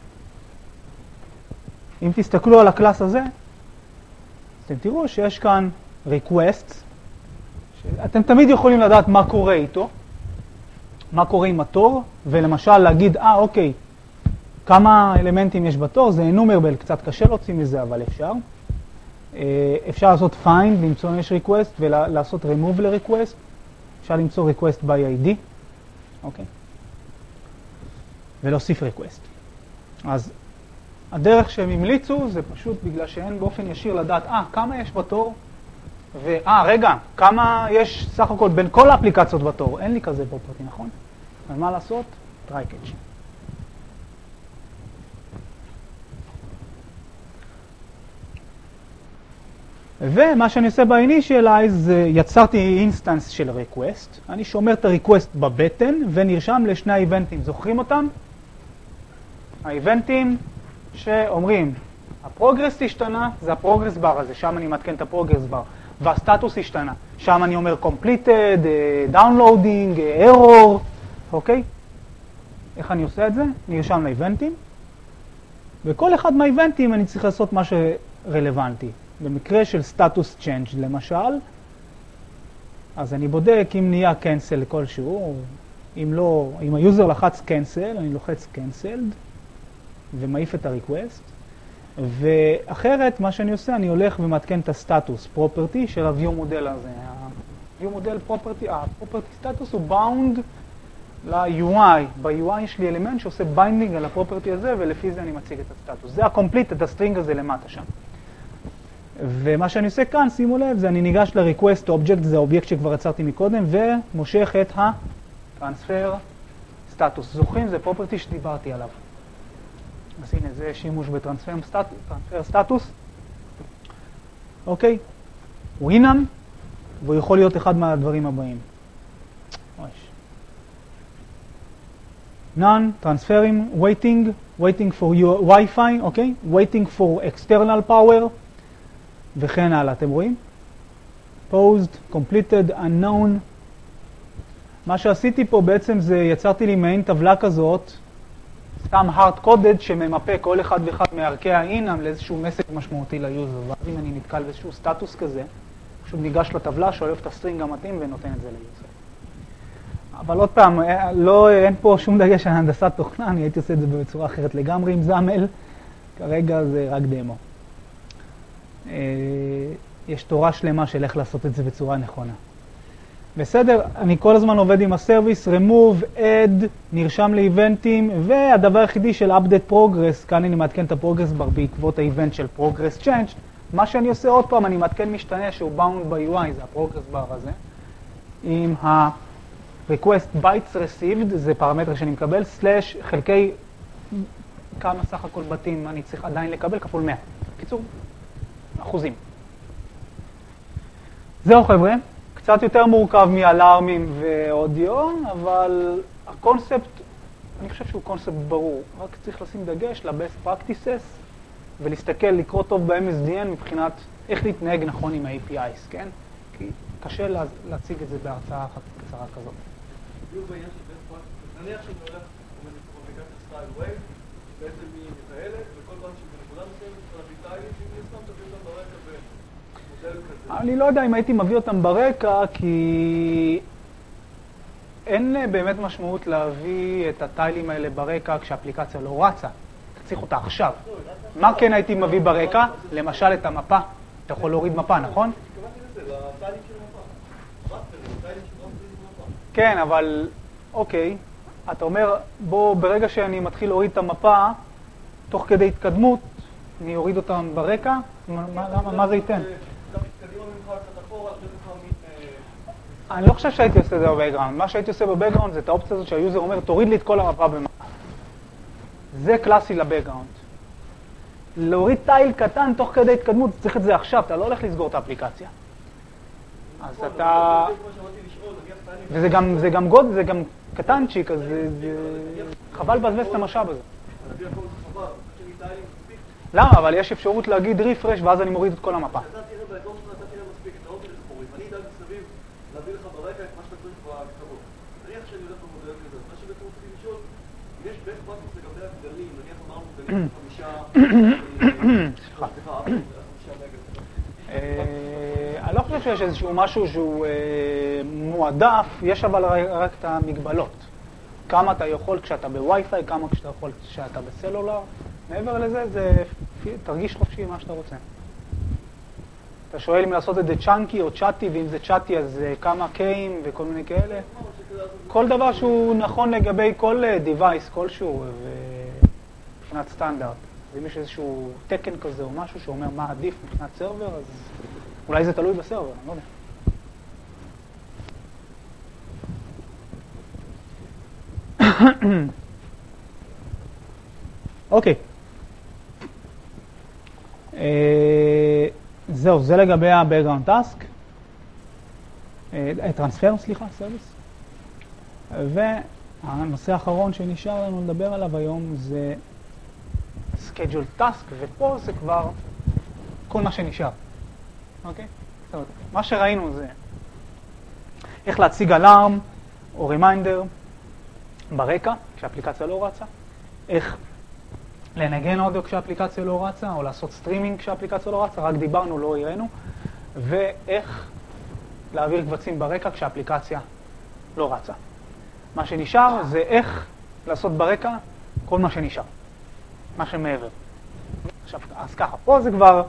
אם תסתכלו על הקלאס הזה, אתם תראו שיש כאן requests, אתם תמיד יכולים לדעת מה קורה איתו, מה קורה עם התור, ולמשל להגיד, אוקיי, כמה אלמנטים יש בתור, זה enumerable, קצת קשה להוציא מזה, אבל אפשר. אפשר לעשות find, למצוא אם יש request, ולעשות remove ל-request, אפשר למצוא request by ID, אוקיי? ולהוסיף request. אז הדרך שהם המליצו זה פשוט בגלל שאין באופן ישיר לדעת, כמה יש בתור, רגע, כמה יש סך הכל בין כל האפליקציות בתור, אין לי כזה פרופרטי, נכון? אז מה לעשות? try catch. ומה שאני עושה ב-initialize זה יצרתי אינסטנס של request, אני שומר את ה-request בבטן ונרשם לשני האיבנטים, זוכרים אותם? האיבנטים שאומרים, הפרוגרס השתנה, זה הפרוגרס בר הזה, שם אני מתקן את הפרוגרס בר, והסטטוס השתנה, שם אני אומר completed, downloading, error, אוקיי? איך אני עושה את זה? נרשם לאיבנטים, וכל אחד מהאיבנטים אני צריך לעשות מה שרלוונטי. במקרה של סטטוס צ'יינג' למשל, אז אני בודק אם נהיה cancel כלשהו, אם לא, אם היוזר לחץ cancel, אני לוחץ cancelled, ומעיף את ה-request, ואחרת מה שאני עושה, אני הולך ומתקן את הסטטוס property של ה-view מודל הזה. ה-view מודל property, ה-property status הוא bound ל-UI. ב-UI יש לי אלמנט שעושה binding על ה-property הזה, ולפי זה אני מציג את הסטטוס. זה ה-complete, את הסטרינג הזה למטה שם. ומה שאני עושה כאן, שימו לב, זה אני ניגש ל-request object, זה האובייקט שכבר יצרתי מקודם, ומושך את ה-transfer status. זוכרים? זה property שדיברתי עליו. אז הנה, זה שימוש בטרנספר סטטוס. אוקיי? הוא אינם, והוא יכול להיות אחד מהדברים הבאים. None, transferring, waiting for your Wi-Fi, אוקיי? Waiting for external power. וכן הלאה, אתם רואים? Posed, completed, unknown. מה שעשיתי פה בעצם זה יצרתי לי מעין טבלה כזאת, סתם hard-coded שממפה כל אחד ואחד מערכי ה-enum לאיזשהו מסק משמעותי ליוזר. ואז אם אני נתקל באיזשהו סטטוס כזה, פשוט ניגש לטבלה, שולף את הסטרינג המתאים ונותן את זה ליוזר. אבל עוד פעם, אין פה שום דגש על הנדסת תוכנה, אני הייתי עושה את זה בצורה אחרת לגמרי עם זמל, כרגע זה רק דמו. יש תורה שלמה של איך לעשות את זה בצורה נכונה. בסדר, אני כל הזמן עובד עם הסרוויס, remove, add, נרשם לאיבנטים, והדבר היחידי של update progress, כאן אני מעדכן את הפרוגרס בר בעקבות האיבנט של progress change. מה שאני עושה עוד פעם, אני מעדכן משתנה שהוא bound by UI, זה הפרוגרס בר הזה, עם ה-request bytes received, זה פרמטר שאני מקבל, סלש חלקי כמה סך הכל בתים אני צריך עדיין לקבל, כפול 100. בקיצור, אחוזים. זהו חבר'ה. קצת יותר מורכב מאלארמים ואודיו, אבל הקונספט, אני חושב שהוא קונספט ברור. רק צריך לשים דגש ל-best practices ולהסתכל, לקרוא טוב ב-MSDN מבחינת איך להתנהג נכון עם ה-APIs, כן? כי קשה להציג את זה בהרצאה אחת קצרה כזאת. בדיוק בעניין של best practices, נניח שאני הולך ומפיקת סטייל ווייב, בעצם היא מתעלת, וכל פעם שבנקודה מסוימת של הביטאית, אם נסתם תביא אותם ברקע במודל כזה. אני לא יודע אם הייתי מביא אותם ברקע, כי אין באמת משמעות להביא את הטיילים האלה ברקע כשהאפליקציה לא רצה. אתה צריך אותה עכשיו. מה כן הייתי מביא ברקע? למשל את המפה. אתה יכול להוריד מפה, נכון? התכוונתי לזה, לטיילים של המפה. רסטרים, טיילים של רסטרים של המפה. כן, אבל אוקיי. אתה אומר, בוא, ברגע שאני מתחיל להוריד את המפה, תוך כדי התקדמות, אני אוריד אותם ברקע? מה זה ייתן? אני לא חושב שהייתי עושה את זה בבקגראונד. מה שהייתי עושה בבקגראונד זה את האופציה הזאת שהיוזר אומר, תוריד לי את כל המפה במפה. זה קלאסי לבקגראונד. להוריד טייל קטן תוך כדי התקדמות, צריך את זה עכשיו, אתה לא הולך לסגור את האפליקציה. אז אתה... וזה גם גוד, זה גם קטנצ'יק, אז חבל לבזבז את המשאב הזה. למה? אבל יש אפשרות להגיד ריפרש ואז אני מוריד את כל המפה. להביא לך ברקע את מה שאתה צריך בקצוות. נניח שאני הולך במודל כזה, מה שבעצם רוצים לשאול, אם יש best practice לגבי הגדלים, נניח אמרנו גדלים 5 אני לא חושב שיש איזשהו משהו שהוא מועדף, יש אבל רק את המגבלות. כמה אתה יכול כשאתה בווי-פיי, כמה כשאתה יכול כשאתה בסלולר. מעבר לזה, זה תרגיש חופשי מה שאתה רוצה. אתה שואל אם לעשות את זה צ'אנקי או צ'אטי, ואם זה צ'אטי אז כמה קיים וכל מיני כאלה. כל דבר שהוא נכון לגבי כל device כלשהו, מבחינת סטנדרט. אם יש איזשהו תקן כזה או משהו שאומר מה עדיף מבחינת סרבר, אז אולי זה תלוי בסרבר, אני לא יודע. אוקיי. זהו, זה לגבי ה-background task. טרנספר, סליחה, סרוויס. והנושא האחרון שנשאר לנו לדבר עליו היום זה schedule task, ופה זה כבר כל מה שנשאר. אוקיי? זאת אומרת, מה שראינו זה איך להציג אלארם או רימיינדר ברקע כשהאפליקציה לא רצה, איך לנגן אודיו כשהאפליקציה לא רצה, או לעשות סטרימינג כשהאפליקציה לא רצה, רק דיברנו, לא הראינו, ואיך להעביר קבצים ברקע כשהאפליקציה לא רצה. מה שנשאר זה איך לעשות ברקע כל מה שנשאר, מה שמעבר. עכשיו, אז ככה, פה זה כבר,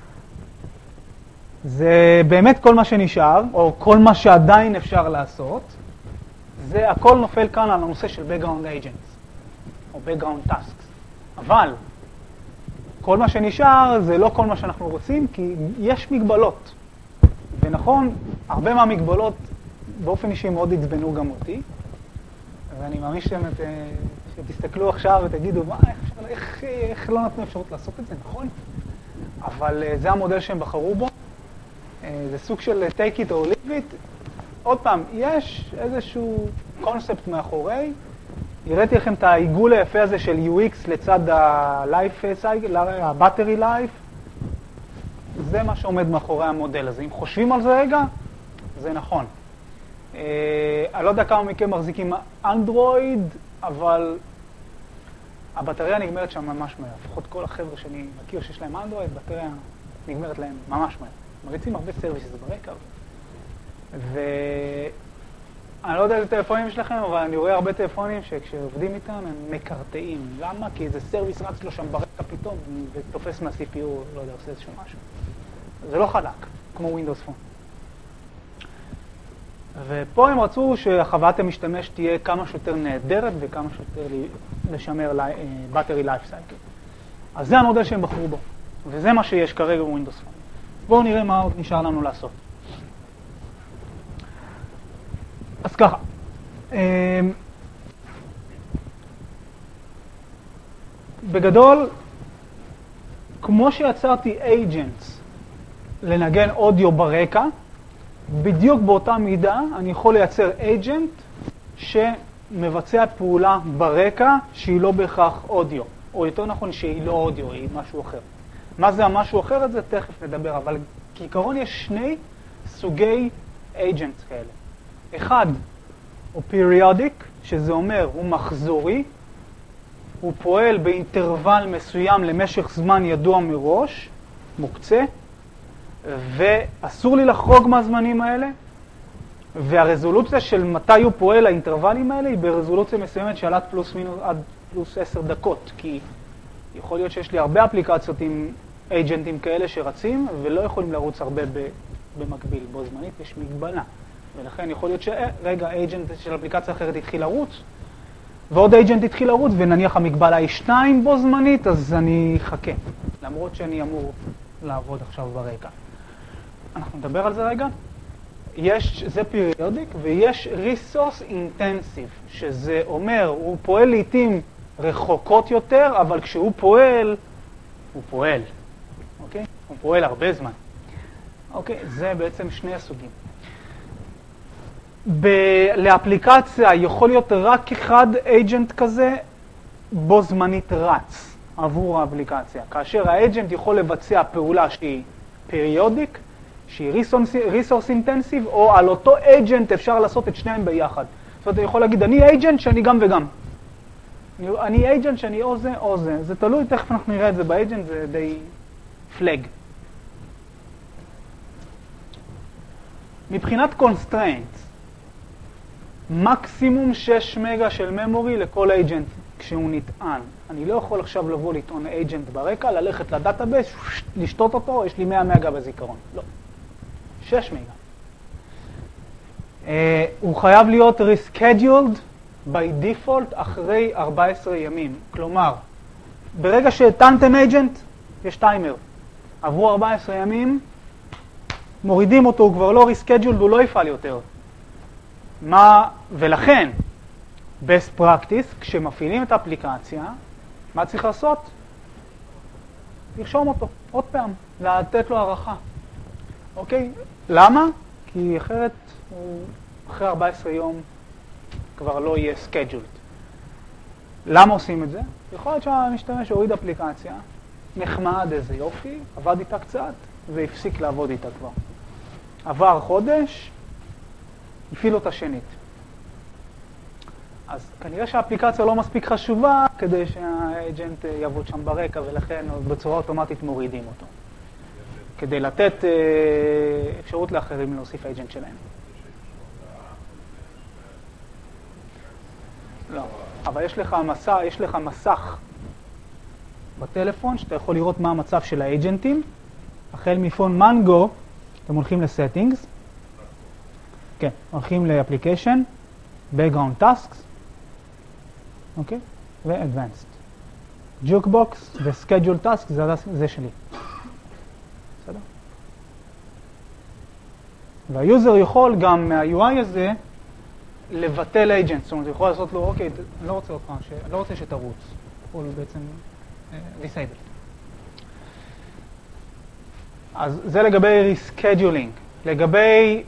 זה באמת כל מה שנשאר, או כל מה שעדיין אפשר לעשות, זה הכל נופל כאן על הנושא של background agents, או background tasks. אבל כל מה שנשאר זה לא כל מה שאנחנו רוצים, כי יש מגבלות. ונכון, הרבה מהמגבלות באופן אישי מאוד עצבנו גם אותי, ואני מאמין שתסתכלו עכשיו ותגידו, איך לא נתנו אפשרות לעשות את זה, נכון? אבל זה המודל שהם בחרו בו. זה סוג של take it or leave it. עוד פעם, יש איזשהו קונספט מאחורי. הראיתי לכם את העיגול היפה הזה של UX לצד ה-life cycle, ה-battery life. זה מה שעומד מאחורי המודל הזה. אם חושבים על זה רגע, זה נכון. אני לא יודע כמה מכם מחזיקים אנדרואיד, אבל הבטריה נגמרת שם ממש מהר. לפחות כל החבר'ה שאני מכיר שיש להם אנדרואיד, בטריה נגמרת להם ממש מהר. מריצים הרבה סרוויסס ברקע. אני לא יודע איזה טלפונים יש לכם, אבל אני רואה הרבה טלפונים שכשעובדים איתם הם מקרטעים. למה? כי איזה סרוויס רץ לו שם ברקע פתאום ותופס מה-CPU, לא יודע, עושה איזשהו משהו. זה לא חלק, כמו Windows Phone. ופה הם רצו שהחוויית המשתמש תהיה כמה שיותר נהדרת וכמה שיותר לשמר battery life cycle. אז זה המודל שהם בחרו בו, וזה מה שיש כרגע בווינדוס פון. בואו נראה מה עוד נשאר לנו לעשות. אז ככה, בגדול, כמו שיצרתי agents לנגן אודיו ברקע, בדיוק באותה מידה אני יכול לייצר agent שמבצע פעולה ברקע שהיא לא בהכרח אודיו, או יותר נכון שהיא לא אודיו, היא משהו אחר. מה זה המשהו אחר? את זה תכף נדבר, אבל כעיקרון יש שני סוגי agents כאלה. אחד הוא periodic, שזה אומר הוא מחזורי, הוא פועל באינטרוול מסוים למשך זמן ידוע מראש, מוקצה, ואסור לי לחרוג מהזמנים האלה, והרזולוציה של מתי הוא פועל האינטרוולים האלה היא ברזולוציה מסוימת של עד פלוס 10 דקות, כי יכול להיות שיש לי הרבה אפליקציות עם אייג'נטים כאלה שרצים ולא יכולים לרוץ הרבה במקביל, בו זמנית יש מגבלה, ולכן יכול להיות שרגע אייג'נט של אפליקציה אחרת התחיל לרוץ, ועוד אייג'נט התחיל לרוץ, ונניח המגבלה היא 2 בו זמנית, אז אני אחכה, למרות שאני אמור לעבוד עכשיו ברקע. אנחנו נדבר על זה רגע. זה periodic, ויש resource intensive, שזה אומר, הוא פועל לעתים רחוקות יותר, אבל כשהוא פועל, הוא פועל. אוקיי? הוא פועל הרבה זמן. אוקיי? זה בעצם שני הסוגים. לאפליקציה יכול להיות רק אחד agent כזה, בו זמנית רץ עבור האפליקציה. כאשר האג'נט יכול לבצע פעולה שהיא periodic, שהיא resource intensive, או על אותו agent אפשר לעשות את שניהם ביחד. זאת אומרת, אני יכול להגיד, אני agent שאני גם וגם. אני agent שאני או זה או זה. זה תלוי, תכף אנחנו נראה את זה ב-agent, זה די flag. מבחינת constraints, מקסימום 6 מגה של memory לכל agent כשהוא נטען. אני לא יכול עכשיו לבוא לטעון agent ברקע, ללכת לדאטאבייס, לשתות אותו, יש לי 100 מגה בזיכרון. לא. 6 מגה. הוא חייב להיות rescheduled by default אחרי 14 ימים. כלומר, ברגע שטענתם agent, יש טיימר. עברו 14 ימים, מורידים אותו, הוא כבר לא rescheduled, הוא לא יפעל יותר. ולכן, best practice, כשמפעילים את האפליקציה, מה צריך לעשות? לרשום אותו, עוד פעם, לתת לו הערכה. אוקיי? למה? כי אחרת הוא אחרי 14 יום כבר לא יהיה scheduled. למה עושים את זה? יכול להיות שהמשתמש הוריד אפליקציה, נחמד איזה יופי, עבד איתה קצת והפסיק לעבוד איתה כבר. עבר חודש, הפעיל אותה שנית. אז כנראה שהאפליקציה לא מספיק חשובה כדי שהאג'נט יעבוד שם ברקע, ולכן בצורה אוטומטית מורידים אותו. כדי לתת אפשרות לאחרים להוסיף האג'נט שלהם. לא, אבל יש לך מסך בטלפון שאתה יכול לראות מה המצב של האג'נטים. החל מפון מנגו, אתם הולכים לסטינגס. כן, הולכים לאפליקיישן, background tasks, אוקיי? ו-advanced. jukebox ו-schedule tasks, זה שלי. בסדר? והיוזר יכול גם מה-UI הזה לבטל agent, זאת אומרת, יכול לעשות לו, אוקיי, אני לא רוצה שתרוץ. יכול בעצם disable. אז זה לגבי rescheduling. לגבי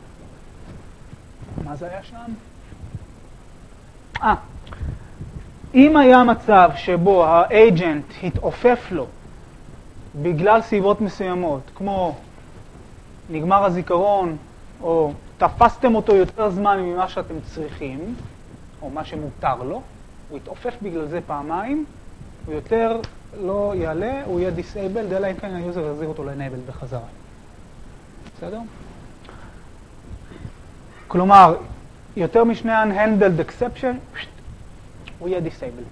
מה זה היה שם? אם היה מצב שבו האג'נט התעופף לו בגלל סיבות מסוימות, כמו נגמר הזיכרון, או תפסתם אותו יותר זמן ממה שאתם צריכים, או מה שמותר לו, הוא יתעופף בגלל זה פעמיים, הוא יותר לא יעלה, הוא יהיה disabled, אלא אם כן היוזר יחזיר אותו ל-enabled בחזרה. בסדר? כלומר, יותר משני unhandled exception, הוא יהיה disabled.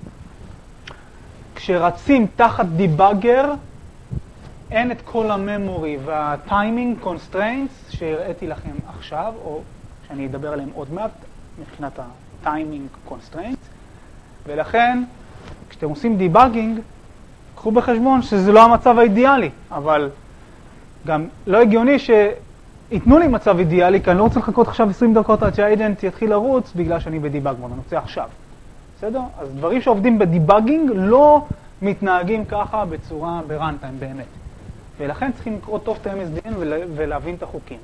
כשרצים תחת דיבאגר, אין את כל הממורי וה-timing constraints שהראיתי לכם עכשיו, או שאני אדבר עליהם עוד מעט, מבחינת ה-timing constraints, ולכן, כשאתם עושים דיבאגינג, קחו בחשבון שזה לא המצב האידיאלי, אבל גם לא הגיוני שיתנו לי מצב אידיאלי, כי אני לא רוצה לחכות עכשיו 20 דקות עד שהאג'נט יתחיל לרוץ בגלל שאני בדיבאג מוד, אני רוצה עכשיו. בסדר? אז דברים שעובדים בדיבאגינג לא מתנהגים ככה בצורה בראנטיים באמת. ולכן צריכים לקרוא טוב את ה-MSDN ולהבין את החוקים.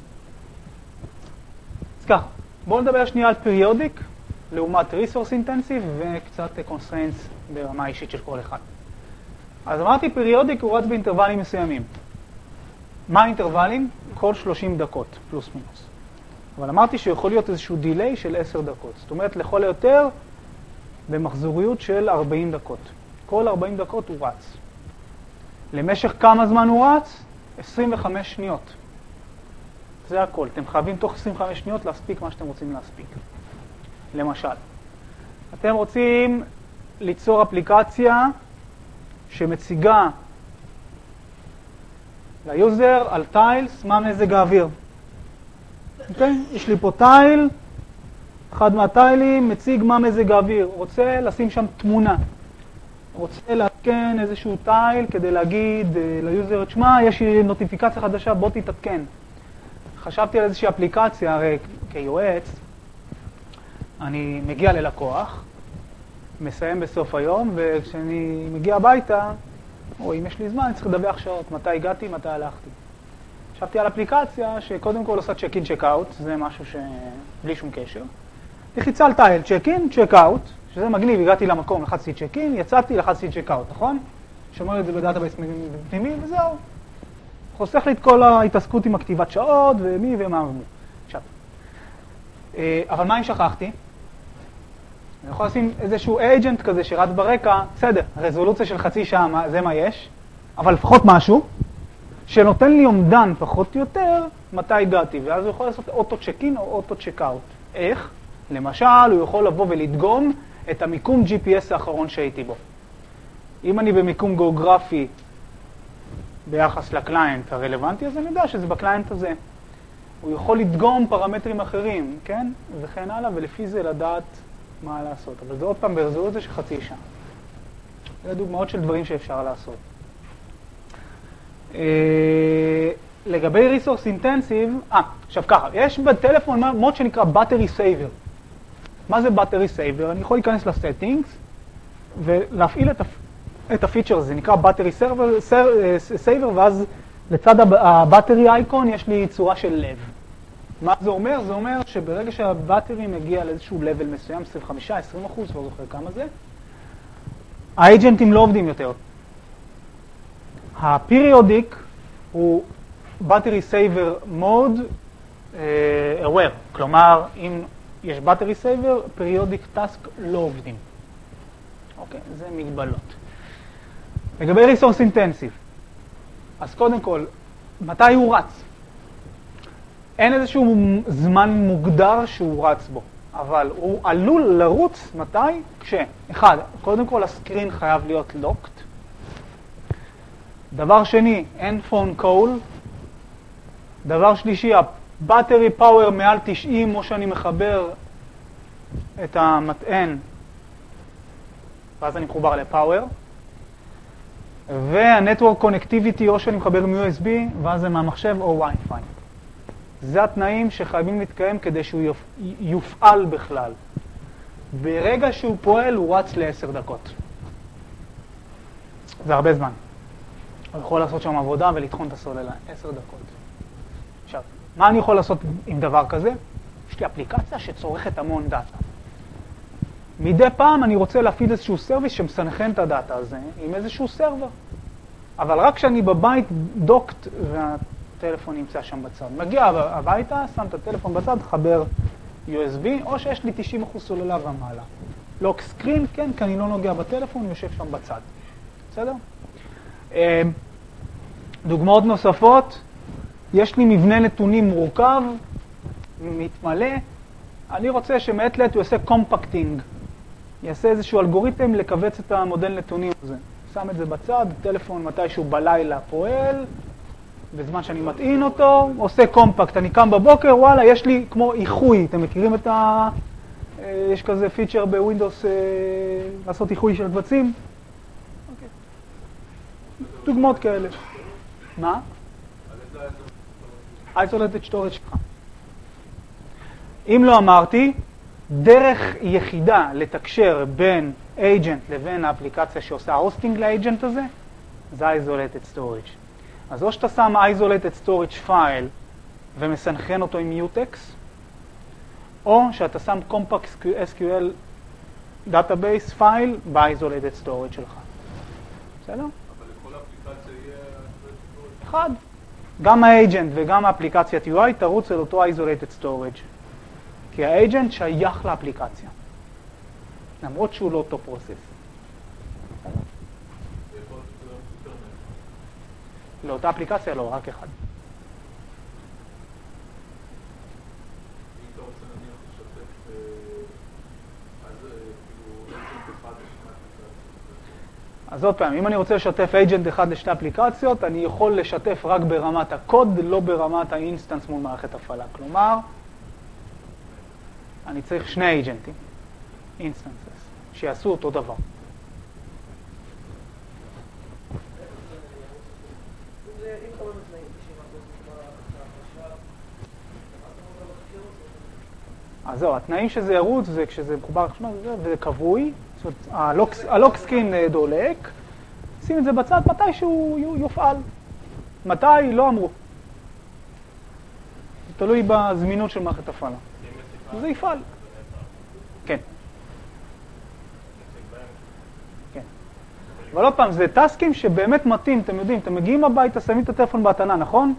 אז ככה, בואו נדבר שנייה על periodic, לעומת resource intensive וקצת constraints ברמה האישית של כל אחד. אז אמרתי periodic הוא רץ באינטרוולים מסוימים. מה האינטרוולים? כל 30 דקות, פלוס מינוס. אבל אמרתי שיכול להיות איזשהו דיליי של 10 דקות. זאת אומרת, לכל היותר במחזוריות של 40 דקות. כל 40 דקות הוא רץ. למשך כמה זמן הוא רץ? 25 שניות. זה הכל. אתם חייבים תוך 25 שניות להספיק מה שאתם רוצים להספיק. למשל, אתם רוצים ליצור אפליקציה שמציגה ליוזר על טיילס מה מזג האוויר. אוקיי? יש לי פה טייל, אחד מהטיילים מציג מה מזג האוויר. רוצה לשים שם תמונה. רוצה להתקן איזשהו טייל כדי להגיד ליוזר, תשמע, יש לי נוטיפיקציה חדשה, בוא תתעדכן. חשבתי על איזושהי אפליקציה, הרי כיועץ, אני מגיע ללקוח, מסיים בסוף היום, וכשאני מגיע הביתה, או אם יש לי זמן, אני צריך לדווח שעות, מתי הגעתי, מתי הלכתי. חשבתי על אפליקציה שקודם כל עושה צ'ק אין, צ'ק אאוט, זה משהו שבלי שום קשר. לחיצה על טייל, צ'ק אין, צ'ק אאוט, שזה מגניב, הגעתי למקום, לחצתי צ'ק אין, יצאתי, לחצתי צ'ק אאוט, נכון? שומר את זה בדאטאבייס פנימי, וזהו. חוסך לי את כל ההתעסקות עם הכתיבת שעות, ומי ומה ומו. עכשיו. אבל מה אם שכחתי? אני יכול לשים איזשהו אייג'נט כזה שרץ ברקע, בסדר, רזולוציה של חצי שעה, זה מה יש, אבל לפחות משהו, שנותן לי אומדן פחות או יותר מתי הגעתי, ואז הוא יכול לעשות אוטו צ'ק-אין או אוטו צ'ק-אאוט. איך? למשל, הוא יכול לבוא ולדגום את המיקום GPS האחרון שהייתי בו. אם אני במיקום גיאוגרפי ביחס לקליינט הרלוונטי, אז אני יודע שזה בקליינט הזה. הוא יכול לדגום פרמטרים אחרים, כן? וכן הלאה, ולפי זה לדעת מה לעשות. אבל זה עוד פעם ברזולוציה של חצי שעה. זה דוגמאות של דברים שאפשר לעשות. לגבי resource intensive, עכשיו ככה, יש בטלפון מוד שנקרא battery saver. מה זה battery saver? אני יכול להיכנס לסטינגס ולהפעיל את הפיצ'ר הזה, זה נקרא battery saver, ואז לצד הבטרי אייקון יש לי צורה של לב. מה זה אומר? זה אומר שברגע שהבטרי מגיע לאיזשהו level מסוים, 25-20%, לא זוכר כמה זה, האג'נטים לא עובדים יותר. הפריודיק הוא battery saver mode aware. כלומר, אם יש battery saver, periodic task לא עובדים. אוקיי, זה מגבלות. לגבי resource intensive, אז קודם כל, מתי הוא רץ? אין איזשהו זמן מוגדר שהוא רץ בו, אבל הוא עלול לרוץ מתי? אחד, קודם כל הסקרין חייב להיות locked. דבר שני, אין פון קול. דבר שלישי, הבטרי פאוור מעל 90, או שאני מחבר את המטען, ואז אני מחובר לפאוור. והנטוורק קונקטיביטי, או שאני מחבר עם USB, ואז זה מהמחשב או Wi-Fi. זה התנאים שחייבים להתקיים כדי שהוא יופעל בכלל. ברגע שהוא פועל, הוא רץ ל10 דקות. זה הרבה זמן. הוא יכול לעשות שם עבודה ולטחון את הסוללה, 10 דקות. עכשיו, מה אני יכול לעשות עם דבר כזה? יש לי אפליקציה שצורכת המון דאטה. מדי פעם אני רוצה להפעיל איזשהו סרוויס שמסנכרן את הדאטה הזה עם איזשהו סרבר. אבל רק כשאני בבית דוקט והטלפון נמצא שם בצד. מגיע הביתה, שם את הטלפון בצד, חבר USB, או שיש לי 90% סוללה ומעלה. לוק סקרין, כן, כי אני לא נוגע בטלפון, יושב שם בצד. בסדר? דוגמאות נוספות, יש לי מבנה נתונים מורכב, מתמלא, אני רוצה שמעת לעת הוא יעשה קומפקטינג, יעשה איזשהו אלגוריתם לקבץ את המודל נתונים הזה. שם את זה בצד, טלפון מתישהו בלילה פועל, בזמן שאני מטעין אותו, עושה קומפקט, אני קם בבוקר, וואלה, יש לי כמו איחוי, אתם מכירים את יש כזה פיצ'ר בווינדוס לעשות איחוי של קבצים? דוגמאות כאלה. מה? Isolated storage שלך. אם לא אמרתי, דרך יחידה לתקשר בין agent לבין האפליקציה שעושה hosting לאג'נט הזה, זה Isolated storage. אז או שאתה שם Isolated storage file ומסנכרן אותו עם Mutex, או שאתה שם Compact SQL database file ב-Isolated storage שלך. בסדר? אבל לכל אפליקציה יהיה Isolated storage? אחד. גם האג'נט וגם האפליקציית UI תרוץ על אותו Isolated storage. כי האג'נט שייך לאפליקציה. למרות שהוא לא אותו פרוסס. לאותה אפליקציה לא, רק אחד. אם אתה רוצה נניח לשתף, אז כאילו agent אחד לשני אפליקציות. אז עוד פעם, אם אני רוצה לשתף agent אחד לשתי אפליקציות, אני יכול לשתף רק ברמת הקוד, לא ברמת האינסטנס מול מערכת הפעלה. כלומר, אני צריך שני agentים, instances, שיעשו אותו דבר. אז זהו, התנאים שזה ירוץ זה כשזה מחובר לחשמל וזה קבוי, זאת אומרת, הלוק סקרין דולק, שים את זה בצד מתי שהוא יופעל. מתי? לא אמרו. זה תלוי בזמינות של מערכת הפעלה. זה יפעל. כן. כן. אבל עוד פעם, זה טסקים שבאמת מתאים, אתם יודעים, אתם מגיעים הביתה, שמים את הטלפון בהתנה, נכון?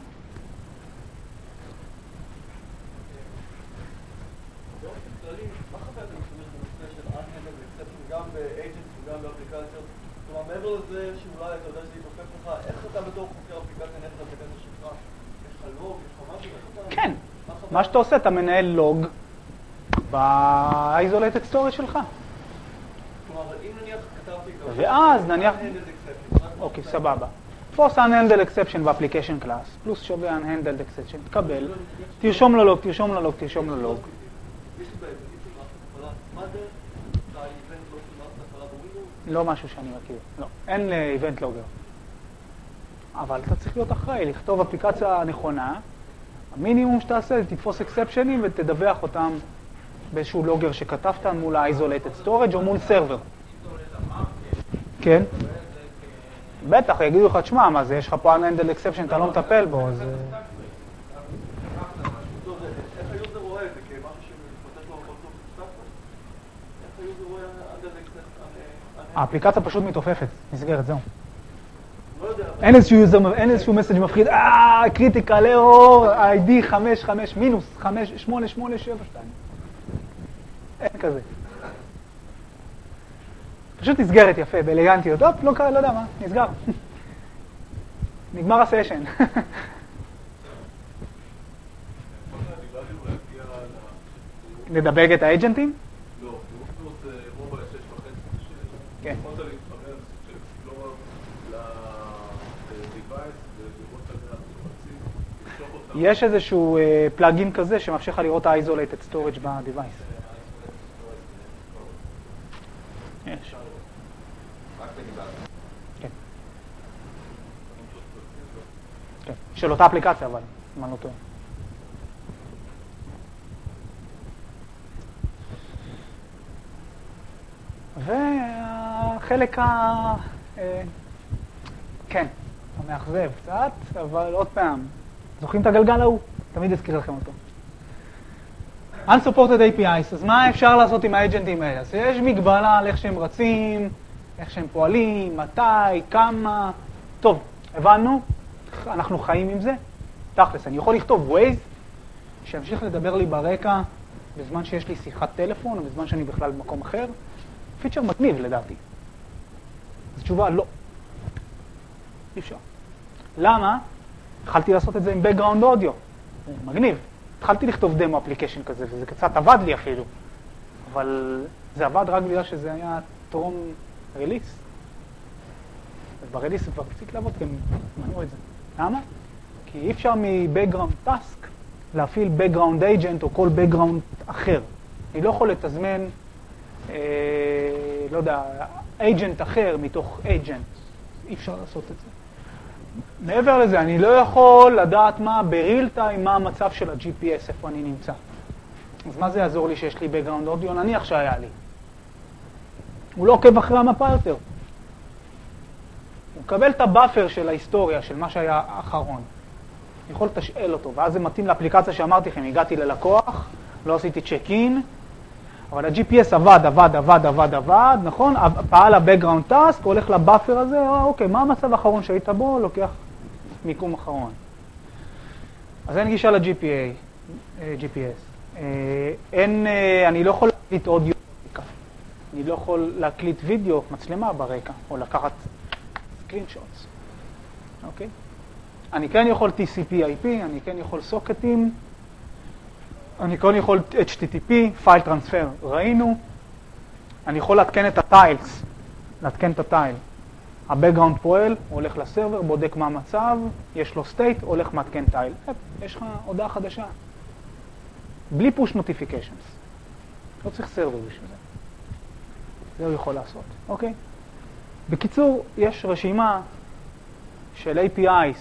מעבר לזה שאולי אתה יודע שזה יתופף לך, איך אתה בתור חוקר אפליקציה נלך לאפליקציה שלך? יש לך לוג, יש לך משהו? כן. מה שאתה עושה, אתה מנהל לוג ב-Isolated storage שלך. כלומר, אם נניח כתבתי גם... ואז נניח... אוקיי, סבבה. תפוס unhandled exception ב-application class, פלוס שווה unhandled exception, תקבל, תרשום לו לוג, תרשום לו לוג, תרשום לו לוג. יש לי בעיה, מה זה? האיבנט לוג של מערכת הפעלה בווינדוס? לא משהו שאני מכיר, לא. אין לאיבנט לוגר. אבל אתה צריך להיות אחראי, לכתוב אפליקציה נכונה. המינימום שתעשה, תתפוס אקספשנים ותדווח אותם באיזשהו לוגר שכתבת מול ה-Isolated Storage או מול סרבר. כן? בטח, יגידו לך, תשמע, מה זה, יש לך פה unhandled exception, אתה לא מטפל בו, אז... איך היוזר רואה את זה? כמשהו שמתפתח לו בכל טוב סטאפו? איך היוזר רואה unhandled exception? האפליקציה פשוט מתעופפת, נסגרת, זהו. לא יודע. אין איזשהו מסאג' מפחיד, קריטיקל ארור, ID 55 מינוס 58872. אין כזה. פשוט נסגרת יפה, באלגנטיות. טוב, לא יודע מה, נסגר. נגמר הסשן. נדבק את האג'נטים? לא, בווינדוס זה מובייל 6.5. כן. יכולת להתחבר לא ל-device ולראות על זה למשוך אותם. יש איזשהו פלאגין כזה שמאפשר לך לראות ה-Isolated Storage ב-device. יש. כן. כן. של אותה אפליקציה, אבל, אם אני לא טועה. והחלק כן, המאכזב קצת, אבל עוד פעם, זוכרים את הגלגל ההוא? תמיד אזכיר לכם אותו. unsupported APIs, אז מה אפשר לעשות עם האג'נטים האלה? אז יש מגבלה על איך שהם רצים, איך שהם פועלים, מתי, כמה. טוב, הבנו? אנחנו חיים עם זה? תכלס, אני יכול לכתוב Waze שימשיך לדבר לי ברקע בזמן שיש לי שיחת טלפון או בזמן שאני בכלל במקום אחר? פיצ'ר מגניב לדעתי. אז תשובה, לא. אי אפשר. למה? התחלתי לעשות את זה עם background audio. מגניב. התחלתי לכתוב דמו אפליקיישן כזה, וזה קצת עבד לי אפילו. אבל זה עבד רק בגלל שזה היה טרום רליס. ברליס זה כבר הפסיק לעבוד, כי הם מנעו את זה. למה? כי אי אפשר מ-background task להפעיל background agent או כל background אחר. אני לא יכול לתזמן, לא יודע, agent אחר מתוך agent. אי אפשר לעשות את זה. מעבר לזה, אני לא יכול לדעת מה ב-real time, מה המצב של ה-GPS, איפה אני נמצא. אז מה זה יעזור לי שיש לי background audio? נניח שהיה לי. הוא לא עוקב אחרי המפה יותר. הוא מקבל את הבאפר של ההיסטוריה, של מה שהיה האחרון. אני יכול לתשאל אותו, ואז זה מתאים לאפליקציה שאמרתי לכם, הגעתי ללקוח, לא עשיתי צ'ק-אין, אבל ה-GPS עבד, נכון? פעל ה-background task, הולך לבאפר הזה, אוקיי, מה המצב האחרון שהיית בו? לוקח מיקום אחרון. אז אין גישה ל-GPS. אני לא יכול להקליט אודיו ברקע. אני לא יכול להקליט וידאו, מצלמה ברקע, או לקחת screenshots. אוקיי? אני כן יכול TCP/IP, אני כן יכול סוקטים, אני כן יכול HTTP, File Transfer, ראינו. אני יכול להתקן את הטיילס, להתקן את הטייל. ה-background פועל, הולך לסרבר, בודק מה המצב, יש לו state, הולך מתקן טייל. יש לך הודעה חדשה. בלי push notifications. לא צריך סרבר בשביל זה. זה הוא יכול לעשות, אוקיי? בקיצור, יש רשימה של APIs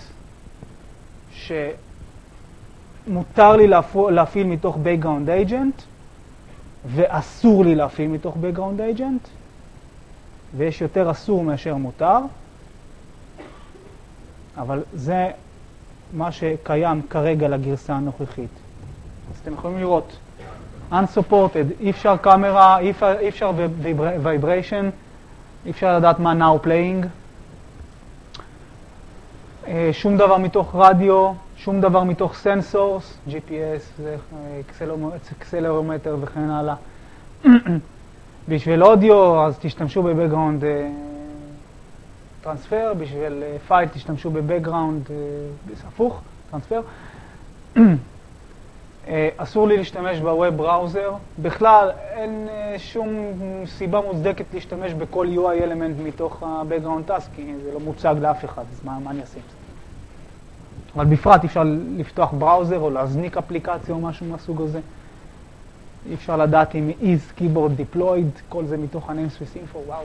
שמותר לי להפעיל מתוך background agent, ואסור לי להפעיל מתוך background agent, ויש יותר אסור מאשר מותר, אבל זה מה שקיים כרגע לגרסה הנוכחית. אז אתם יכולים לראות, unsupported, אי אפשר קאמרה, אי אפשר vibration, אי אפשר לדעת מה now playing, שום דבר מתוך רדיו, שום דבר מתוך סנסורס, GPS, אקסלרומטר וכן הלאה. בשביל אודיו אז תשתמשו בבקגראונד טרנספר, בשביל פייל תשתמשו בבקגראונד הפוך, טרנספר. אסור לי להשתמש בווב בראוזר. בכלל אין שום סיבה מוצדקת להשתמש בכל UI אלמנט מתוך ה-background task, כי זה לא מוצג לאף אחד, אז מה אני אעשה עם זה? אבל בפרט אפשר לפתוח בראוזר או להזניק אפליקציה או משהו מהסוג הזה. אי אפשר לדעת אם is keyboard deployed, כל זה מתוך ה-namespace info, וואו.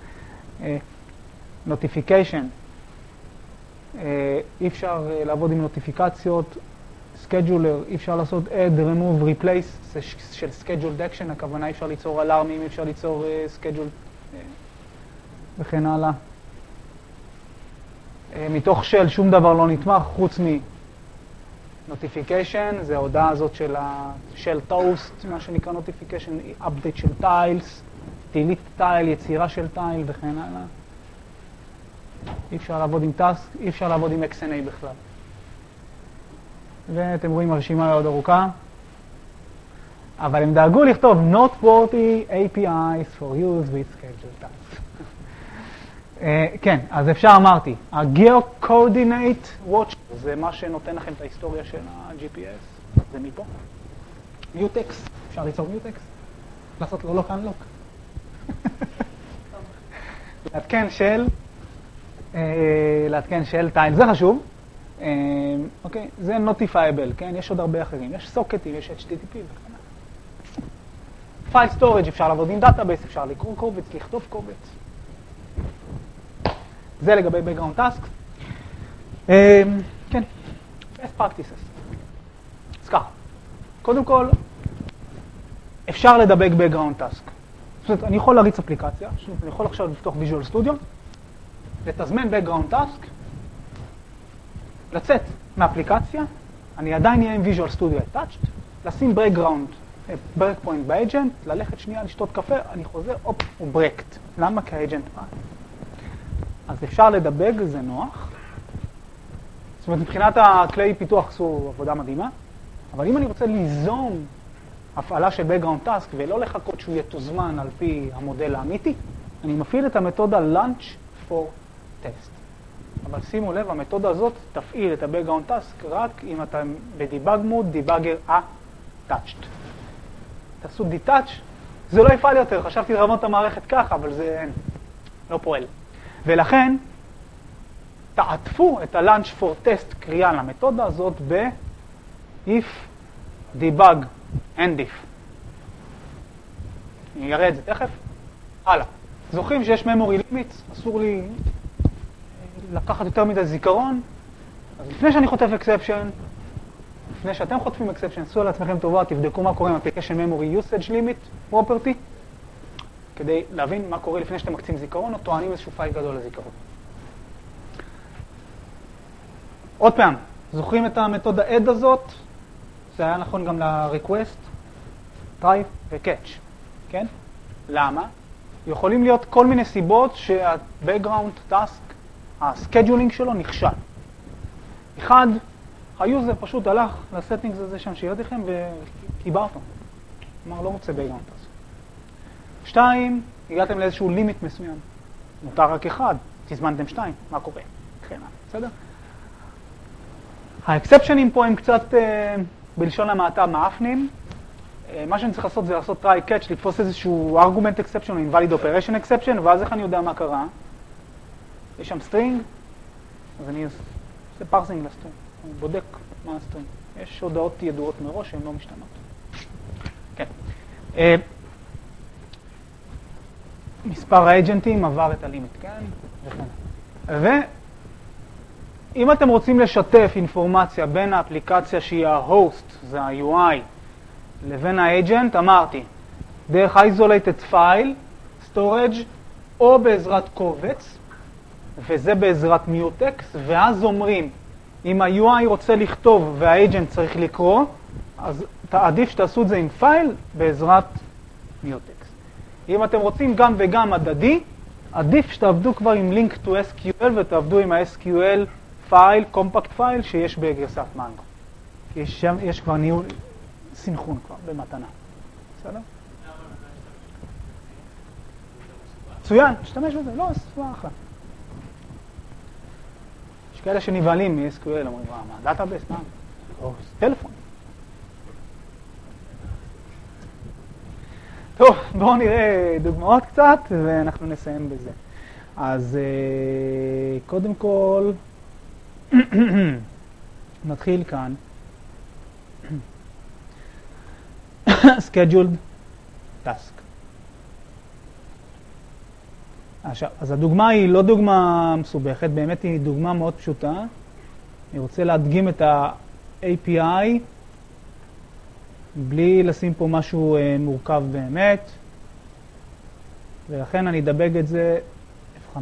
notification. אי אפשר לעבוד עם נוטיפיקציות. scheduler, אי אפשר לעשות add, remove, replace, זה של scheduled action, הכוונה אי אפשר ליצור אלארמים, אי אפשר ליצור scheduled וכן הלאה. מתוך של שום דבר לא נתמך, חוץ מ-notification, זה ההודעה הזאת של toast, מה שנקרא notification, update של tiles, delete tile, יצירה של tile וכן הלאה. אי אפשר לעבוד עם task, אי אפשר לעבוד עם XNA בכלל. ואתם רואים הרשימה מאוד ארוכה, אבל הם דאגו לכתוב noteworthy APIs for use with scheduled tasks. כן, אז אפשר אמרתי, ה-Geo-Coordinate Watch זה מה שנותן לכם את ההיסטוריה של ה-GPS, זה מפה. Mutex, אפשר ליצור Mutex, לעשות לו lock unlock. להתקן של טייל, זה חשוב. אוקיי, זה notifiable, כן? יש עוד הרבה אחרים. יש סוקטים, יש HTTP וכן. פייל סטורג' אפשר לעבוד עם דאטאבייס, אפשר לקרוא קובץ, לכתוב קובץ. זה לגבי background tasks. כן, best practices. אז ככה, קודם כל, אפשר לדבק background task. זאת אומרת, אני יכול להריץ אפליקציה, אני יכול עכשיו לפתוח Visual Studio, לתזמן background task, לצאת מהאפליקציה, אני עדיין אהיה עם Visual Studio attached, לשים background ברק פוינט באג'נט, ללכת שנייה לשתות קפה, אני חוזר, הופ, הוא ברקט. למה? כי האג'נט בא. אז אפשר לדבק, זה נוח. זאת אומרת, מבחינת הכלי פיתוח עשו עבודה מדהימה, אבל אם אני רוצה ליזום הפעלה של background task ולא לחכות שהוא יתוזמן על פי המודל האמיתי, אני מפעיל את המתודה launch for test. אבל שימו לב, המתודה הזאת תפעיל את ה-background task רק אם אתה בדיבאג מוד, דיבאגר attached. תעשו detach, זה לא יפעל יותר, חשבתי לרמות את המערכת ככה, אבל זה לא פועל. ולכן, תעטפו את ה-launch for test קריאה למתודה הזאת ב-if debug and if. אני אראה את זה תכף. הלאה. זוכרים שיש memory limits, אסור לי לקחת יותר מדי זיכרון. אז לפני שאני חוטף exception, לפני שאתם חוטפים exception, עשו על עצמכם טובה, תבדקו מה קורה עם application memory usage limit property, כדי להבין מה קורה לפני שאתם מקצים זיכרון, או טוענים איזשהו פייל גדול לזיכרון. עוד פעם, זוכרים את המתודה add הזאת? זה היה נכון גם ל-request, try ו-catch, כן? למה? יכולים להיות כל מיני סיבות שה-background task, ה-scheduling שלו נכשל. אחד, היוזר פשוט הלך לסטינגס הזה שם שירד לכם וקיבע אותו. כלומר, לא רוצה background task. 2, הגעתם לאיזשהו לימיט מסוים. מותר רק 1, תזמנתם 2, מה קורה? כן, בסדר? האקספשנים פה הם קצת בלשון המעטה מאפנים. מה שאני צריך לעשות זה לעשות try catch, לתפוס איזשהו argument exception או invalid operation exception, ואז איך אני יודע מה קרה? יש שם string, אז אני עושה parsing לסטרינג, אני בודק מה הסטרינג. יש הודעות ידועות מראש שהן לא משתנות. כן. מספר האג'נטים עבר את הלימיט, כן? וכן. אם אתם רוצים לשתף אינפורמציה בין האפליקציה שהיא ה-host, זה ה-UI, לבין האג'נט, אמרתי, דרך isolated file, storage, או בעזרת קובץ, וזה בעזרת mutex, ואז אומרים, אם ה-UI רוצה לכתוב והאג'נט צריך לקרוא, אז עדיף שתעשו את זה עם פייל בעזרת mutex. אם אתם רוצים גם וגם הדדי, עדיף שתעבדו כבר עם link to SQL ותעבדו עם ה-SQL פייל, קומפקט פייל שיש בגרסת מנגו. יש כבר ניהול סינכרון כבר במתנה. בסדר? מצוין, תשתמש בזה. לא, זה אחלה. יש כאלה שנבהלים מ-SQL, אומרים, מה, דאטאבייס, מה? או טלפון. טוב, בואו נראה דוגמאות קצת, ואנחנו נסיים בזה. אז קודם כל, נתחיל כאן. scheduled task. עכשיו, אז הדוגמה היא לא דוגמה מסובכת, באמת היא דוגמה מאוד פשוטה. אני רוצה להדגים את ה-API בלי לשים פה משהו מורכב באמת, ולכן אני אדבג את זה F5.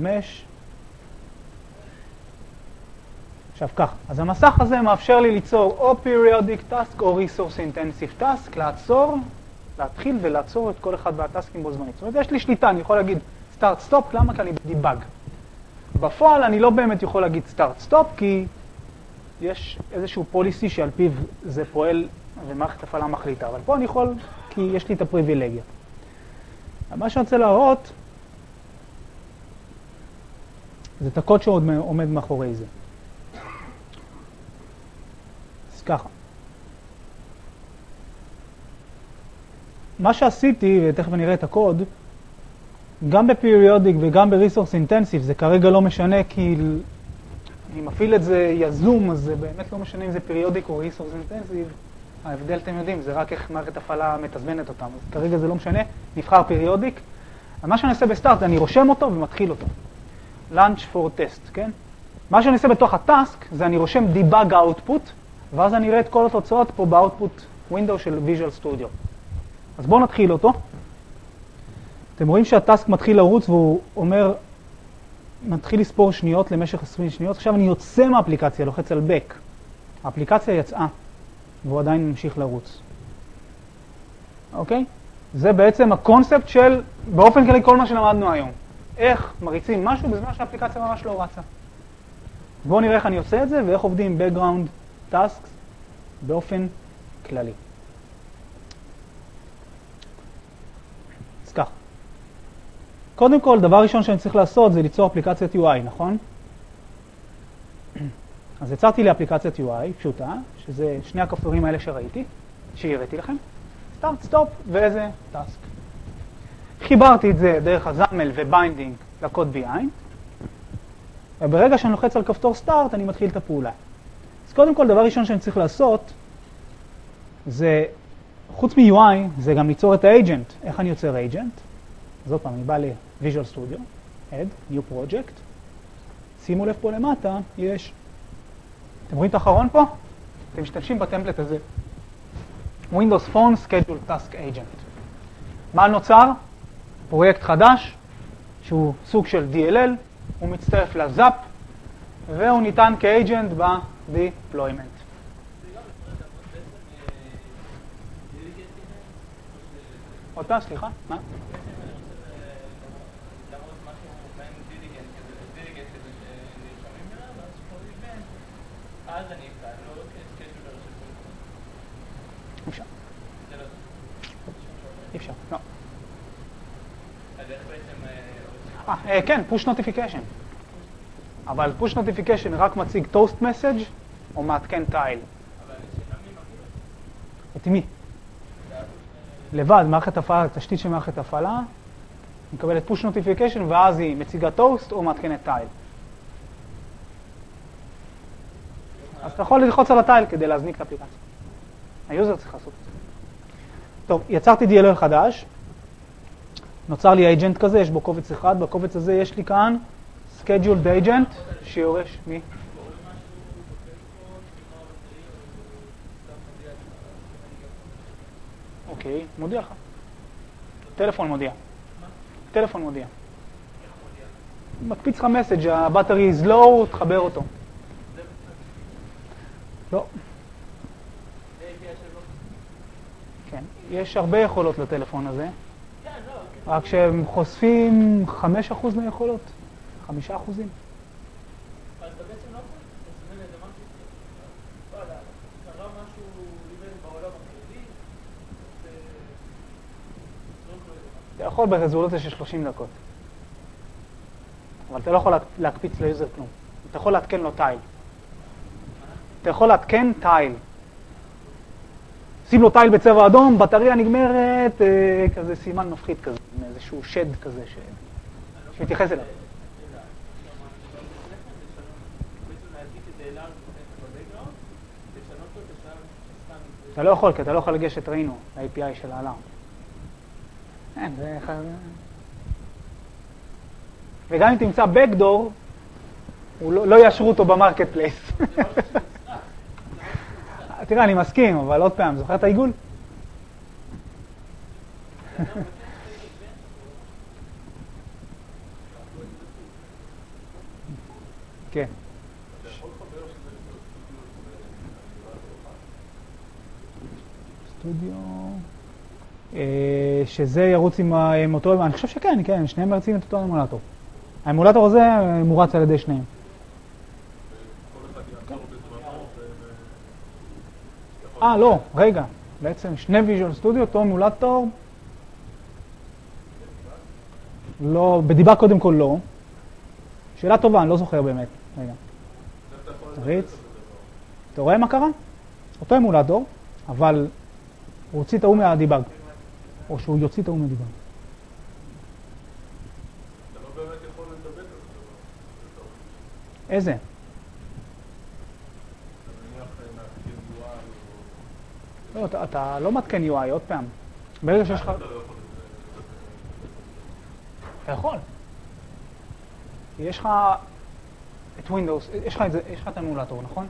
עכשיו כך, אז המסך הזה מאפשר לי ליצור או periodic task או resource intensive task, להתחיל ולעצור את כל אחד מהטסקים בו זמנית. זאת אומרת, יש לי שליטה, אני יכול להגיד start stop, למה? כי אני בדיבאג. בפועל אני לא באמת יכול להגיד start stop, כי יש איזשהו פוליסי שעל פיו זה פועל ומערכת הפעלה מחליטה, אבל פה אני יכול, כי יש לי את הפריבילגיה. מה שאני רוצה להראות, זה את הקוד שעוד עומד מאחורי זה. אז ככה. מה שעשיתי, ותכף אני אראה את הקוד, גם בפריודיק וגם בריסורס אינטנסיב, זה כרגע לא משנה, כי אני מפעיל את זה יזום, אז זה באמת לא משנה אם זה פריודיק או ריסורס אינטנסיב. ההבדל, אתם יודעים, זה רק איך מערכת הפעלה מתזמנת אותם. אז כרגע זה לא משנה, נבחר פריודיק. אז מה שאני עושה בסטארט, אני רושם אותו ומתחיל אותו. Launch for test, כן? מה שאני עושה בתוך הטאסק, זה אני רושם debug output, ואז אני אראה את כל התוצאות פה באוטפוט window של Visual Studio. אז בואו נתחיל אותו. אתם רואים שהטאסק מתחיל לרוץ והוא אומר, מתחיל לספור שניות למשך 20 שניות. עכשיו אני יוצא מהאפליקציה, לוחץ על back. האפליקציה יצאה, והוא עדיין ממשיך לרוץ. אוקיי? זה בעצם הקונספט של, באופן כללי, כל מה שלמדנו היום. איך מריצים משהו בזמן שהאפליקציה ממש לא רצה. בואו נראה איך אני עושה את זה ואיך עובדים background tasks באופן כללי. אז כך. קודם כל, דבר ראשון שאני צריך לעשות זה ליצור אפליקציית UI, נכון? אז יצרתי לי אפליקציית UI פשוטה, שזה שני הכפתורים האלה שהראיתי לכם. start, stop ואיזה task. חיברתי את זה דרך הזמל וביינדינג לקוד behind, וברגע שאני לוחץ על כפתור start אני מתחיל את הפעולה. אז קודם כל, דבר ראשון שאני צריך לעשות זה, חוץ מ-UI, זה גם ליצור את ה-agent. איך אני יוצר agent? אז עוד פעם, אני בא ל-Visual Studio, Add, New Project. שימו לב פה למטה, יש... אתם רואים את האחרון פה? אתם משתמשים בטמפלט הזה. Windows Phone Schedule Task Agent. מה נוצר? פרויקט חדש, שהוא סוג של DLL, הוא מצטרף לזאפ, והוא ניתן כ-agent ב-deployment. עוד פעם, סליחה? מה? אפשר. אפשר, לא. כן, push notification. אבל push notification רק מציג toast message או מעדכן טייל. את מי? לבד, מערכת הפעלה, תשתית של מערכת הפעלה, מקבלת push notification ואז היא מציגה toast או מעדכנת טייל. אז אתה יכול ללחוץ על הטייל כדי להזניק את האפליקציה. היוזר צריך לעשות את זה. טוב, יצרתי DLL חדש. נוצר לי agent כזה, יש בו קובץ אחד. בקובץ הזה יש לי כאן scheduled agent שיורש מי? אוקיי, מודיע לך. טלפון מודיע. טלפון מודיע. מקפיץ לך מסאג' הבטרי is low, תחבר אותו. לא. כן, יש הרבה יכולות לטלפון הזה. רק שהם חושפים 5% מהיכולות. 5%. אז אתה בעצם לא יכול? זה משהו קרה משהו בעולם הכללי? אתה יכול ברזולוציה של 30 דקות. אבל אתה לא יכול להקפיץ ליוזר כלום. אתה יכול להתקן לו טייל. אתה יכול להתקן טייל. שים לו טייל בצבע אדום, בטריה נגמרת, כזה סימן מפחיד כזה, איזשהו שד כזה שמתייחס אליו. אתה לא יכול, כי אתה לא יכול לגשת ראינו, ל-API של האלארם. אין, זה... וגם אם תמצא backdoor, לא יאשרו אותו במרקט פלייס. תראה, אני מסכים, אבל עוד פעם, זוכר את העיגול? כן. סטודיו... שזה ירוץ עם אותו... אני חושב שכן, כן, שניהם מרצים את אותו האמולטור. האמולטור הזה מורץ על ידי שניהם. לא, רגע. בעצם שני Visual Studio, אותו אמולטור. לא, בדיבה קודם כל לא. שאלה טובה, אני לא זוכר באמת. רגע. תריץ. אתה רואה מה קרה? אותו אמולטור, אבל הוא הוציא את ההוא מהדיבאג. או שהוא יוציא את ההוא מהדיבאג. אתה לא באמת יכול לדבר על זה. איזה? לא, אתה לא מתקן UI, עוד פעם. ברגע שיש לך... אתה יכול. יש לך את Windows, יש לך את האמולטור, נכון?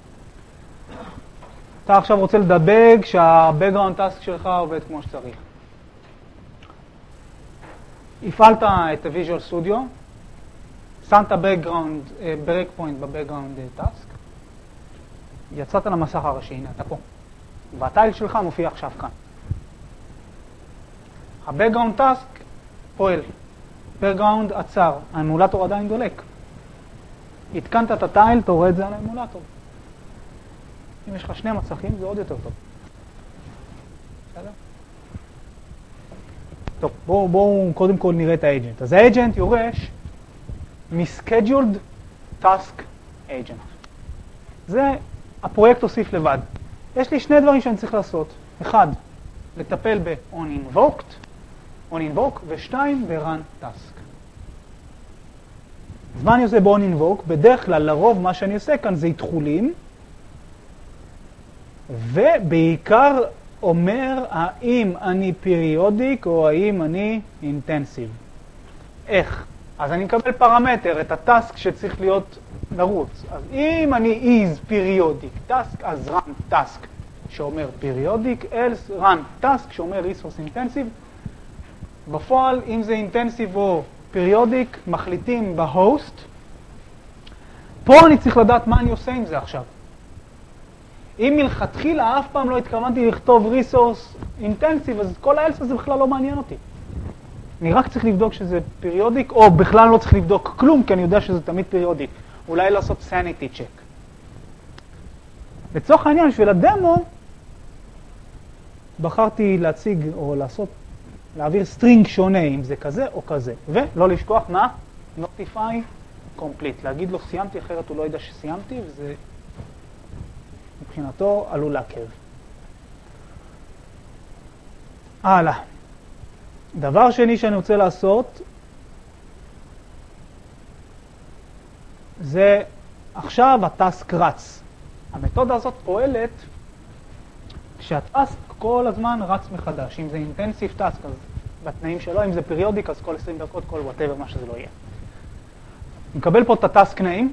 אתה עכשיו רוצה לדבג שה-background task שלך עובד כמו שצריך. הפעלת את ה-Visual Studio, שמת breakpoint ב-background task, יצאת למסך הראשי, הנה, אתה פה. והטייל שלך מופיע עכשיו כאן. ה-background task פועל. background עצר, האמולטור עדיין דולק. התקנת את הטייל, אתה רואה את זה על האמולטור. אם יש לך שני מצחים, זה עוד יותר טוב. בסדר? טוב, בואו קודם כל נראה את האג'נט. אז האג'נט יורש מ-scheduled task agent. זה הפרויקט הוסיף לבד. יש לי שני דברים שאני צריך לעשות. אחד, לטפל ב-on-invoke, ושתיים, ב-run task. אז מה אני עושה ב-on-invoke? בדרך כלל, לרוב, מה שאני עושה כאן זה התחולים, ובעיקר אומר האם אני periodic או האם אני intensive. איך? אז אני מקבל פרמטר, את הטאסק שצריך להיות לרוץ. אז אם אני is periodic task, אז run task שאומר periodic, else run task שאומר resource intensive. בפועל, אם זה intensive או periodic, מחליטים בהוסט. פה אני צריך לדעת מה אני עושה עם זה עכשיו. אם מלכתחילה אף פעם לא התכוונתי לכתוב resource intensive, אז כל ה-else הזה בכלל לא מעניין אותי. אני רק צריך לבדוק שזה periodic, או בכלל לא צריך לבדוק כלום, כי אני יודע שזה תמיד periodic. אולי לעשות sanity check. לצורך העניין, בשביל הדמו, בחרתי להציג או להעביר string שונה, אם זה כזה או כזה. ולא לשכוח מה? notify complete. להגיד לו סיימתי, אחרת הוא לא ידע שסיימתי, וזה מבחינתו עלול לעכב. הלאה. דבר שני שאני רוצה לעשות, זה עכשיו הטאסק רץ. המתודה הזאת פועלת כשהטאסק כל הזמן רץ מחדש. אם זה אינטנסיב טאסק, אז בתנאים שלו, אם זה פריודיק, אז כל 20 דקות, כל whatever, מה שזה לא יהיה. אני מקבל פה את הטאסק נעים.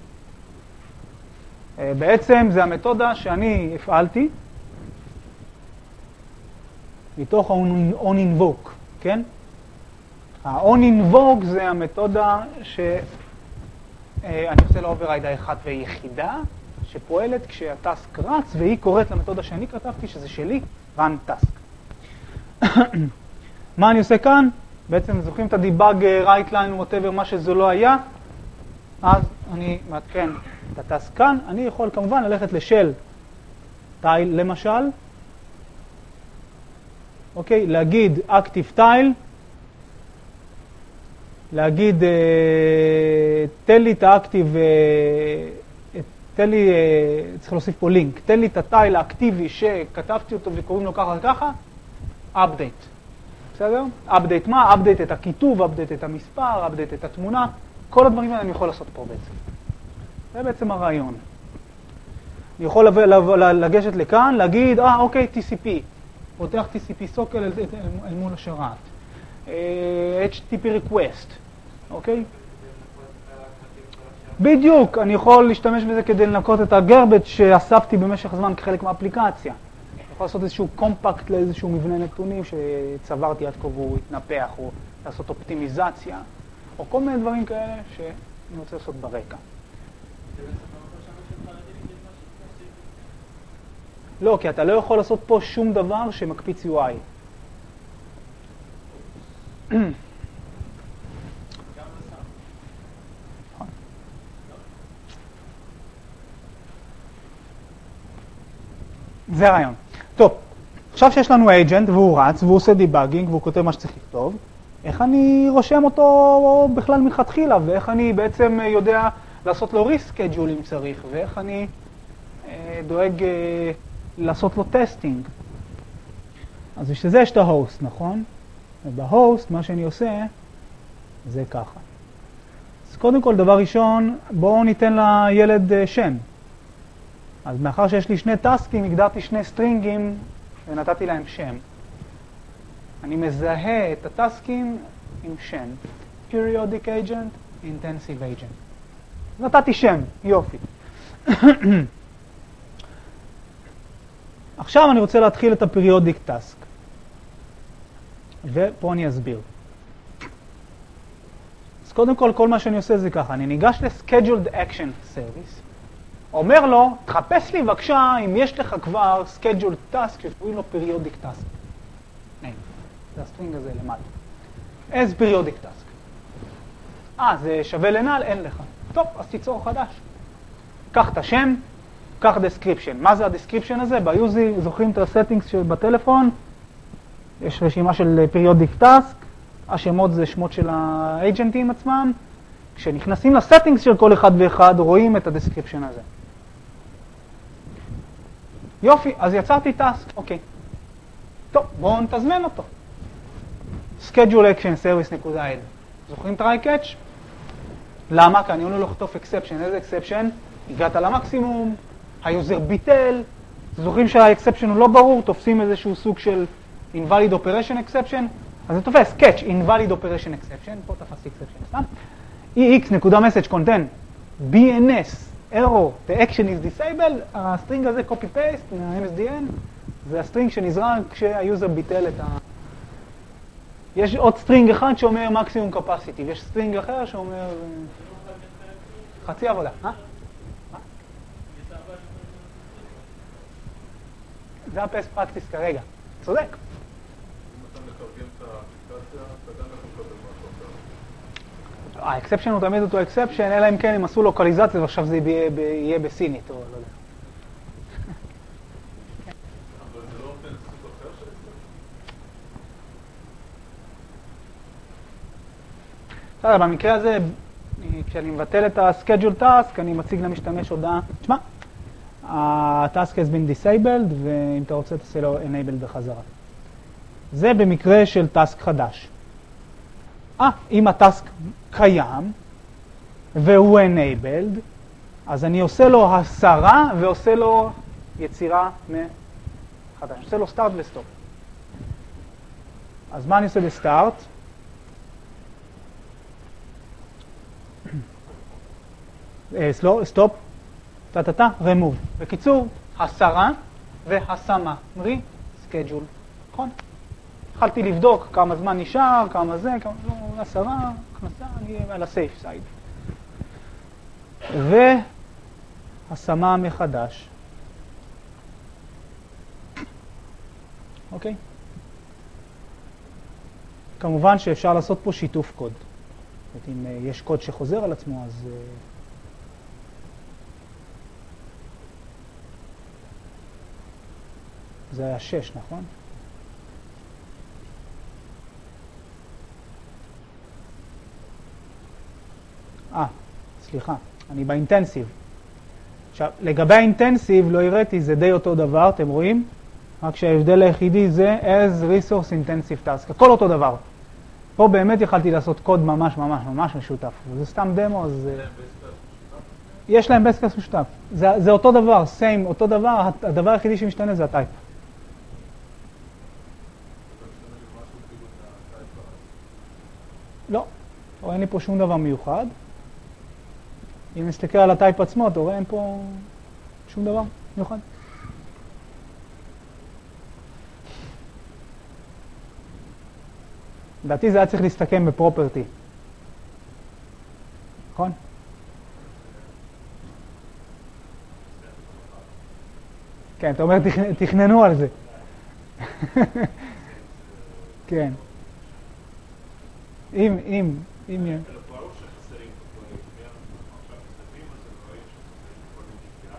בעצם זה המתודה שאני הפעלתי מתוך ה-on-invoke, כן? ה-on-invoke זה המתודה שאני עושה לה override האחת ויחידה, שפועלת כשהטאסק רץ, והיא קוראת למתודה שאני כתבתי, שזה שלי, run task. מה אני עושה כאן? בעצם זוכרים את הדיבאג right line, whatever, מה שזה לא היה, אז אני מעדכן את הטאסק כאן. אני יכול כמובן ללכת לשל טייל למשל, אוקיי, להגיד active tile, להגיד תן לי את האקטיב, תן לי, צריך להוסיף פה לינק, תן לי את הטייל האקטיבי שכתבתי אותו וקוראים לו ככה וככה, update. בסדר? update מה? update את הכיתוב, update את המספר, update את התמונה, כל הדברים האלה אני יכול לעשות פה בעצם. זה בעצם הרעיון. אני יכול לגשת לכאן, להגיד, אוקיי, TCP. פותח TCP סוקל אל מול השרת. HTTP request. אוקיי? בדיוק, אני יכול להשתמש בזה כדי לנקות את הגרבג' שאספתי במשך הזמן כחלק מהאפליקציה. אני יכול לעשות איזשהו קומפקט לאיזשהו מבנה נתונים שצברתי עד כה והוא התנפח, או לעשות אופטימיזציה, או כל מיני דברים כאלה שאני רוצה לעשות ברקע. לא, כי אתה לא יכול לעשות פה שום דבר שמקפיץ UI. זה הרעיון. טוב, עכשיו שיש לנו agent והוא רץ והוא עושה דיבאגינג והוא כותב מה שצריך לכתוב, איך אני רושם אותו בכלל מלכתחילה, ואיך אני בעצם יודע לעשות לו ריסקייג'ול אם צריך, ואיך אני דואג לעשות לו טסטינג. אז בשביל זה יש את ההוסט, נכון? ובהוסט מה שאני עושה זה ככה. אז קודם כל, דבר ראשון, בואו ניתן לילד שם. אז מאחר שיש לי שני טסקים, הגדרתי שני סטרינגים ונתתי להם שם. אני מזהה את הטסקים עם שם. Periodic agent, intensive agent. נתתי שם, יופי. עכשיו אני רוצה להתחיל את הפריודיק טאסק. ופה אני אסביר. אז קודם כל מה שאני עושה זה ככה. אני ניגש ל-Scheduled Action Service. אומר לו, תחפש לי בבקשה אם יש לך כבר Scheduled Task שקוראים לו Periodic Task. זה הסטרינג הזה למעלה. as periodic task. זה שווה לנל, אין לך. טוב, אז תיצור חדש. קח את השם, קח description. מה זה ה-description הזה? ביוזי, זוכרים את ה-settings שבטלפון? יש רשימה של periodic task, השמות זה שמות של האג'נטים עצמם. כשנכנסים ל-settings של כל אחד ואחד, רואים את ה-description הזה. יופי, אז יצרתי task, אוקיי. טוב, בואו נתזמן אותו. schedule action service.add. זוכרים try catch? למה? כי אני עולה לו לחטוף exception. איזה exception? הגעת למקסימום, היוזר ביטל. זוכרים שה-exception הוא לא ברור, תופסים איזשהו סוג של invalid operation exception. אז זה תופס catch, invalid operation exception. פה תפסתי exception, סתם. ex.message content, BNS, error, the action is disabled. הסטרינג הזה copy paste מה-MSDN. זה הסטרינג שנזרק כשהיוזר ביטל את ה... יש עוד סטרינג אחד שאומר מקסימום capacity, ויש סטרינג אחר שאומר חצי עבודה. זה הפסט פרקטיס כרגע. צודק. אם אתה מתרגם את האפליקציה, אתה גם יכול לקבל משהו אחר. האקספשן הוא תמיד אותו אקספשן, אלא אם כן הם עשו לוקליזציה ועכשיו זה יהיה בסינית או לא יודע. אבל זה לא נותן סוג אחר של אקספשן? בסדר, במקרה הזה, כשאני מבטל את ה-schedule task, אני מציג למשתמש הודעה. תשמע, ה-task has been disabled, ואם אתה רוצה תעשה לו enabled בחזרה. זה במקרה של task חדש. אם ה-task קיים, והוא enabled, אז אני עושה לו הסרה, ועושה לו יצירה מחדש. עושה לו start ו-stop. אז מה אני עושה ב-start? סטופ, remove. בקיצור, הסרה והשמה. מרי, schedule. נכון? התחלתי לבדוק כמה זמן נשאר, כמה זה, כמה... לא, הסרה, הכנסה, אני על ה-safe side. והשמה מחדש. אוקיי? כמובן שאפשר לעשות פה שיתוף קוד. זאת אומרת, אם יש קוד שחוזר על עצמו, אז... זה היה 6, נכון? סליחה, אני באינטנסיב. עכשיו, לגבי האינטנסיב לא הראיתי, זה די אותו דבר, אתם רואים? רק שההבדל היחידי זה as resource intensive task, הכל אותו דבר. פה באמת יכלתי לעשות קוד ממש ממש ממש משותף. זה סתם דמו, אז... יש להם best case משותף. זה אותו דבר, same, אותו דבר, הדבר היחידי שמשתנה זה הטייפ. לא, אין לי פה שום דבר מיוחד. אם נסתכל על הטייפ עצמו, אתה רואה אין פה שום דבר מיוחד. לדעתי זה היה צריך להסתכם בפרופרטי. נכון? כן, אתה אומר תכננו על זה. כן. אם ברור שחסרים פה, עכשיו מסתכלים על זה, רואים שחסרים כל מיני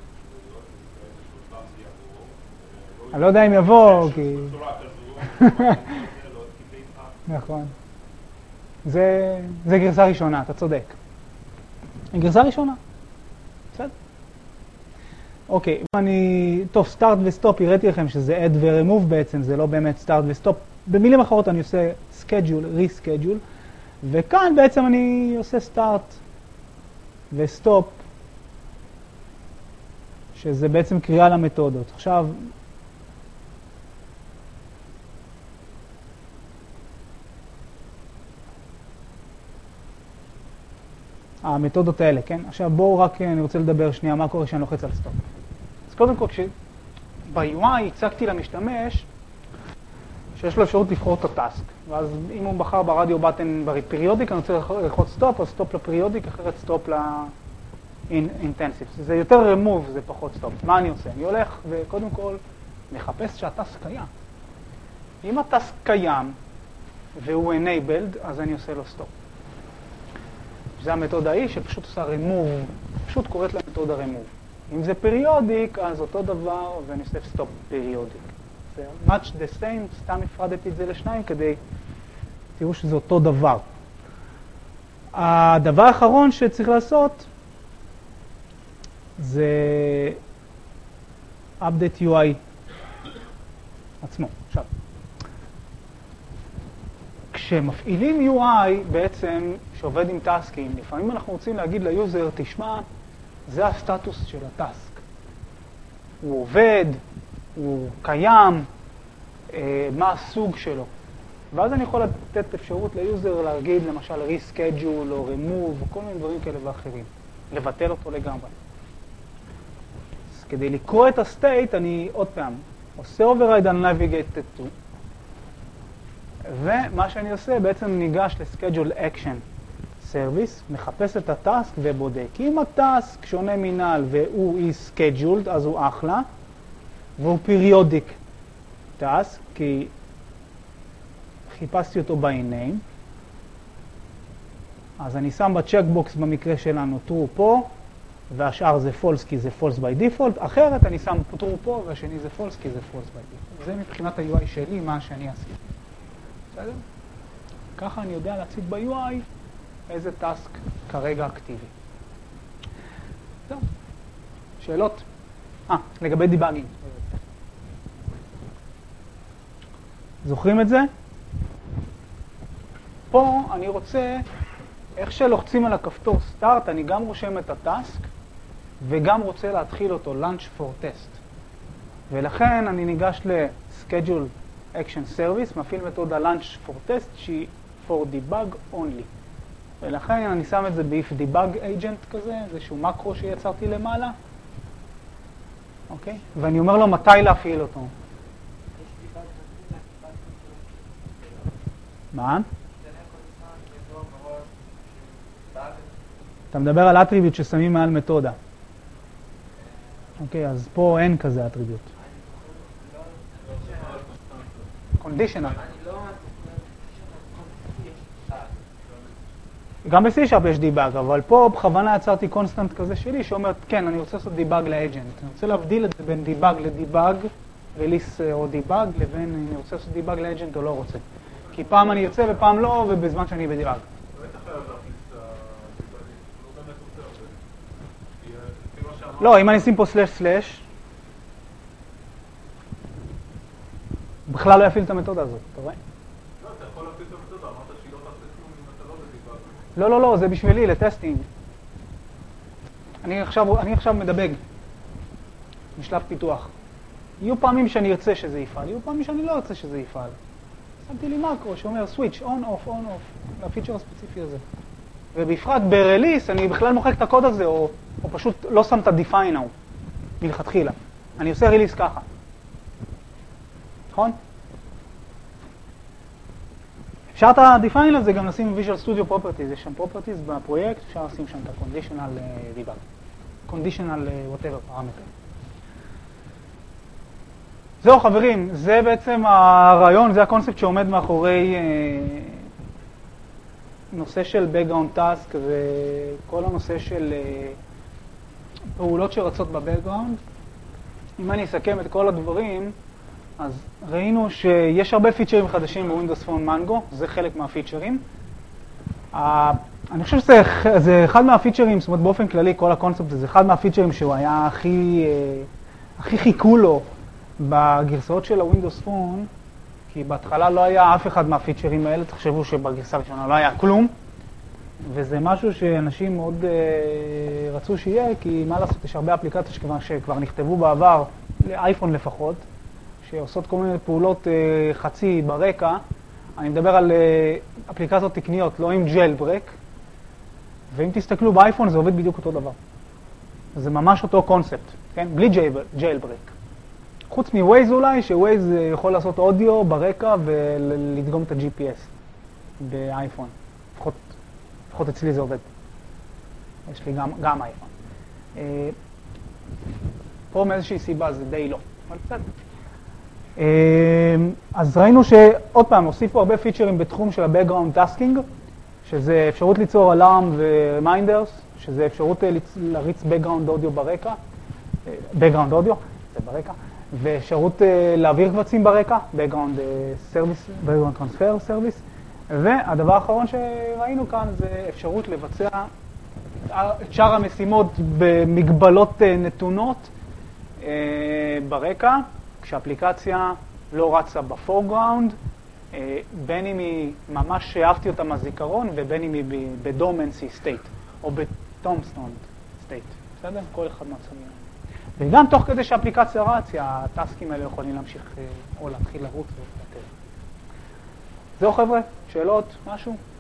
KPI, אני לא יודע אם יבוא, כי... בצורה כזו, נכון. זה גרסה ראשונה, אתה צודק. גרסה ראשונה. בסדר. אוקיי, טוב, start ו-stop, הראיתי לכם שזה add ו-remove בעצם, זה לא באמת start ו-stop. במילים אחרות אני עושה schedule, reschedule, וכאן בעצם אני עושה start ו-stop, שזה בעצם קריאה למתודות. עכשיו, המתודות האלה, כן? עכשיו בואו רק, אני רוצה לדבר שנייה מה קורה כשאני לוחץ על סטופ. אז קודם כל, ב-UI הצגתי למשתמש שיש לו אפשרות לבחור את הטאסק. ואז אם הוא בחר ברדיו בטן בפריודיק, אני רוצה ללחוץ סטופ, אז סטופ לפריודיק, אחרת סטופ לאינטנסיב. זה יותר remove, זה פחות סטופ. מה אני עושה? אני הולך וקודם כל מחפש שהטאסק קיים. אם הטאסק קיים והוא enabled, אז אני עושה לו stop. זה המתודה ההיא שפשוט עושה remove, פשוט קוראת למתודה remove. אם זה periodic, אז אותו דבר, ואני עושה stop periodic. זה much the same, סתם הפרדתי את זה לשניים כדי תראו שזה אותו דבר. הדבר האחרון שצריך לעשות זה update UI עצמו. עכשיו, כשמפעילים UI בעצם שעובד עם טאסקים, לפעמים אנחנו רוצים להגיד ליוזר, תשמע, זה הסטטוס של הטאסק. הוא עובד, הוא קיים, מה הסוג שלו. ואז אני יכול לתת אפשרות ליוזר להגיד למשל reschedule או remove או כל מיני דברים כאלה ואחרים. לבטל אותו לגמרי. אז כדי לקרוא את הסטייט אני עוד פעם עושה override on navigated to. ומה שאני עושה בעצם ניגש ל-schedule action service, מחפש את הטאסק ובודק. אם הטאסק שונה מנהל והוא is scheduled אז הוא אחלה, והוא periodic task, כי חיפשתי אותו by name, אז אני שם בצ'קבוקס במקרה שלנו true פה, והשאר זה false כי זה false by default, אחרת אני שם true פה והשני זה false כי זה false by default. זה מבחינת ה-UI שלי מה שאני עשיתי. בסדר? ככה אני יודע להציג ב-UI איזה טאסק כרגע אקטיבי. טוב, שאלות? לגבי דיבאגינג. זוכרים את זה? פה אני רוצה, איך שלוחצים על הכפתור סטארט, אני גם רושם את הטאסק וגם רוצה להתחיל אותו, launch for test. ולכן אני ניגש ל-schedule action service, מפעיל מתודה launch for test שהיא for debug only. ולכן אני שם את זה ב-if debug agent כזה, איזשהו מקרו שיצרתי למעלה. אוקיי? ואני אומר לו מתי להפעיל אותו. מה? אתה מדבר על אטריביוט ששמים מעל מתודה. אוקיי, אז פה אין כזה אטריביוט. קונדישנל. גם ב-C# יש דיבאג, אבל פה בכוונה יצרתי קונסטנט כזה שלי שאומר, כן, אני רוצה לעשות דיבאג לאג'נט. אני רוצה להבדיל את זה בין דיבאג לדיבאג, רליס או דיבאג, לבין אני רוצה לעשות דיבאג לאג'נט או לא רוצה. כי פעם אני ארצה ופעם לא, ובזמן שאני בדיבאג. לא, אם אני אשים פה סלש, בכלל לא יפעיל את המתודה הזאת, אתה רואה? לא, אתה יכול להפעיל את המתודה, אמרת שהיא לא תעשה כלום אם אתה לא בדיבאג. לא, זה בשבילי, לטסטינג. אני עכשיו מדבג, משלב פיתוח. יהיו פעמים שאני ארצה שזה יפעל, יהיו פעמים שאני לא ארצה שזה יפעל. שמתי לי מקרו שאומר switch, on, off, לפיצ'ר הספציפי הזה. ובפרט ברליס אני בכלל מוחק את הקוד הזה, או פשוט לא שם את ה-define now, מלכתחילה. אני עושה רליס ככה. נכון? אפשר את ה-define הזה גם לשים Visual Studio Properties, יש שם Properties בפרויקט, אפשר לשים שם את ה-conditional debug. conditional whatever parameter. זהו חברים, זה בעצם הרעיון, זה הקונספט שעומד מאחורי נושא של background task וכל הנושא של פעולות שרצות בבקגראונד. אם אני אסכם את כל הדברים, אז ראינו שיש הרבה פיצ'רים חדשים בווינדוס פון מנגו, זה חלק מהפיצ'רים. אני חושב שזה אחד מהפיצ'רים, זאת אומרת באופן כללי כל הקונספט זה אחד מהפיצ'רים שהוא היה הכי חיכו לו בגרסאות של הווינדוס פון, כי בהתחלה לא היה אף אחד מהפיצ'רים האלה, תחשבו שבגרסה הראשונה לא היה כלום, וזה משהו שאנשים מאוד רצו שיהיה, כי מה לעשות, יש הרבה אפליקציות שכבר נכתבו בעבר, לאייפון לפחות, שעושות כל מיני פעולות חצי ברקע. אני מדבר על אפליקציות תקניות, לא עם ג'יילברק, ואם תסתכלו באייפון זה עובד בדיוק אותו דבר. זה ממש אותו קונספט, כן? בלי ג'יילברק. חוץ מווייז אולי, שווייז יכול לעשות אודיו ברקע ולדגום את ה-GPS באייפון. לפחות אצלי זה עובד. יש לי גם אייפון. פה מאיזושהי סיבה זה די לא. אבל בסדר. אז ראינו שעוד פעם, הוסיפו הרבה פיצ'רים בתחום של ה-Background Tasking, שזה אפשרות ליצור Alarm ו-Reminders, שזה אפשרות להריץ Background Audio ברקע, Background Audio, זה ברקע, ואפשרות להעביר קבצים ברקע, Background Transfer Service, והדבר האחרון שראינו כאן זה אפשרות לבצע את שאר המשימות במגבלות נתונות ברקע, כשאפליקציה לא רצה בפורגראונד, בין אם היא ממש שאהבתי אותה מהזיכרון, ובין אם היא בדומנסי סטייט, או בטומסטון סטייט, בסדר? כל אחד מהצמים. וגם תוך כדי שהאפליקציה רצה, הטסקים האלה יכולים להמשיך או להתחיל לרוץ ולהתפתח. זהו חבר'ה, שאלות, משהו?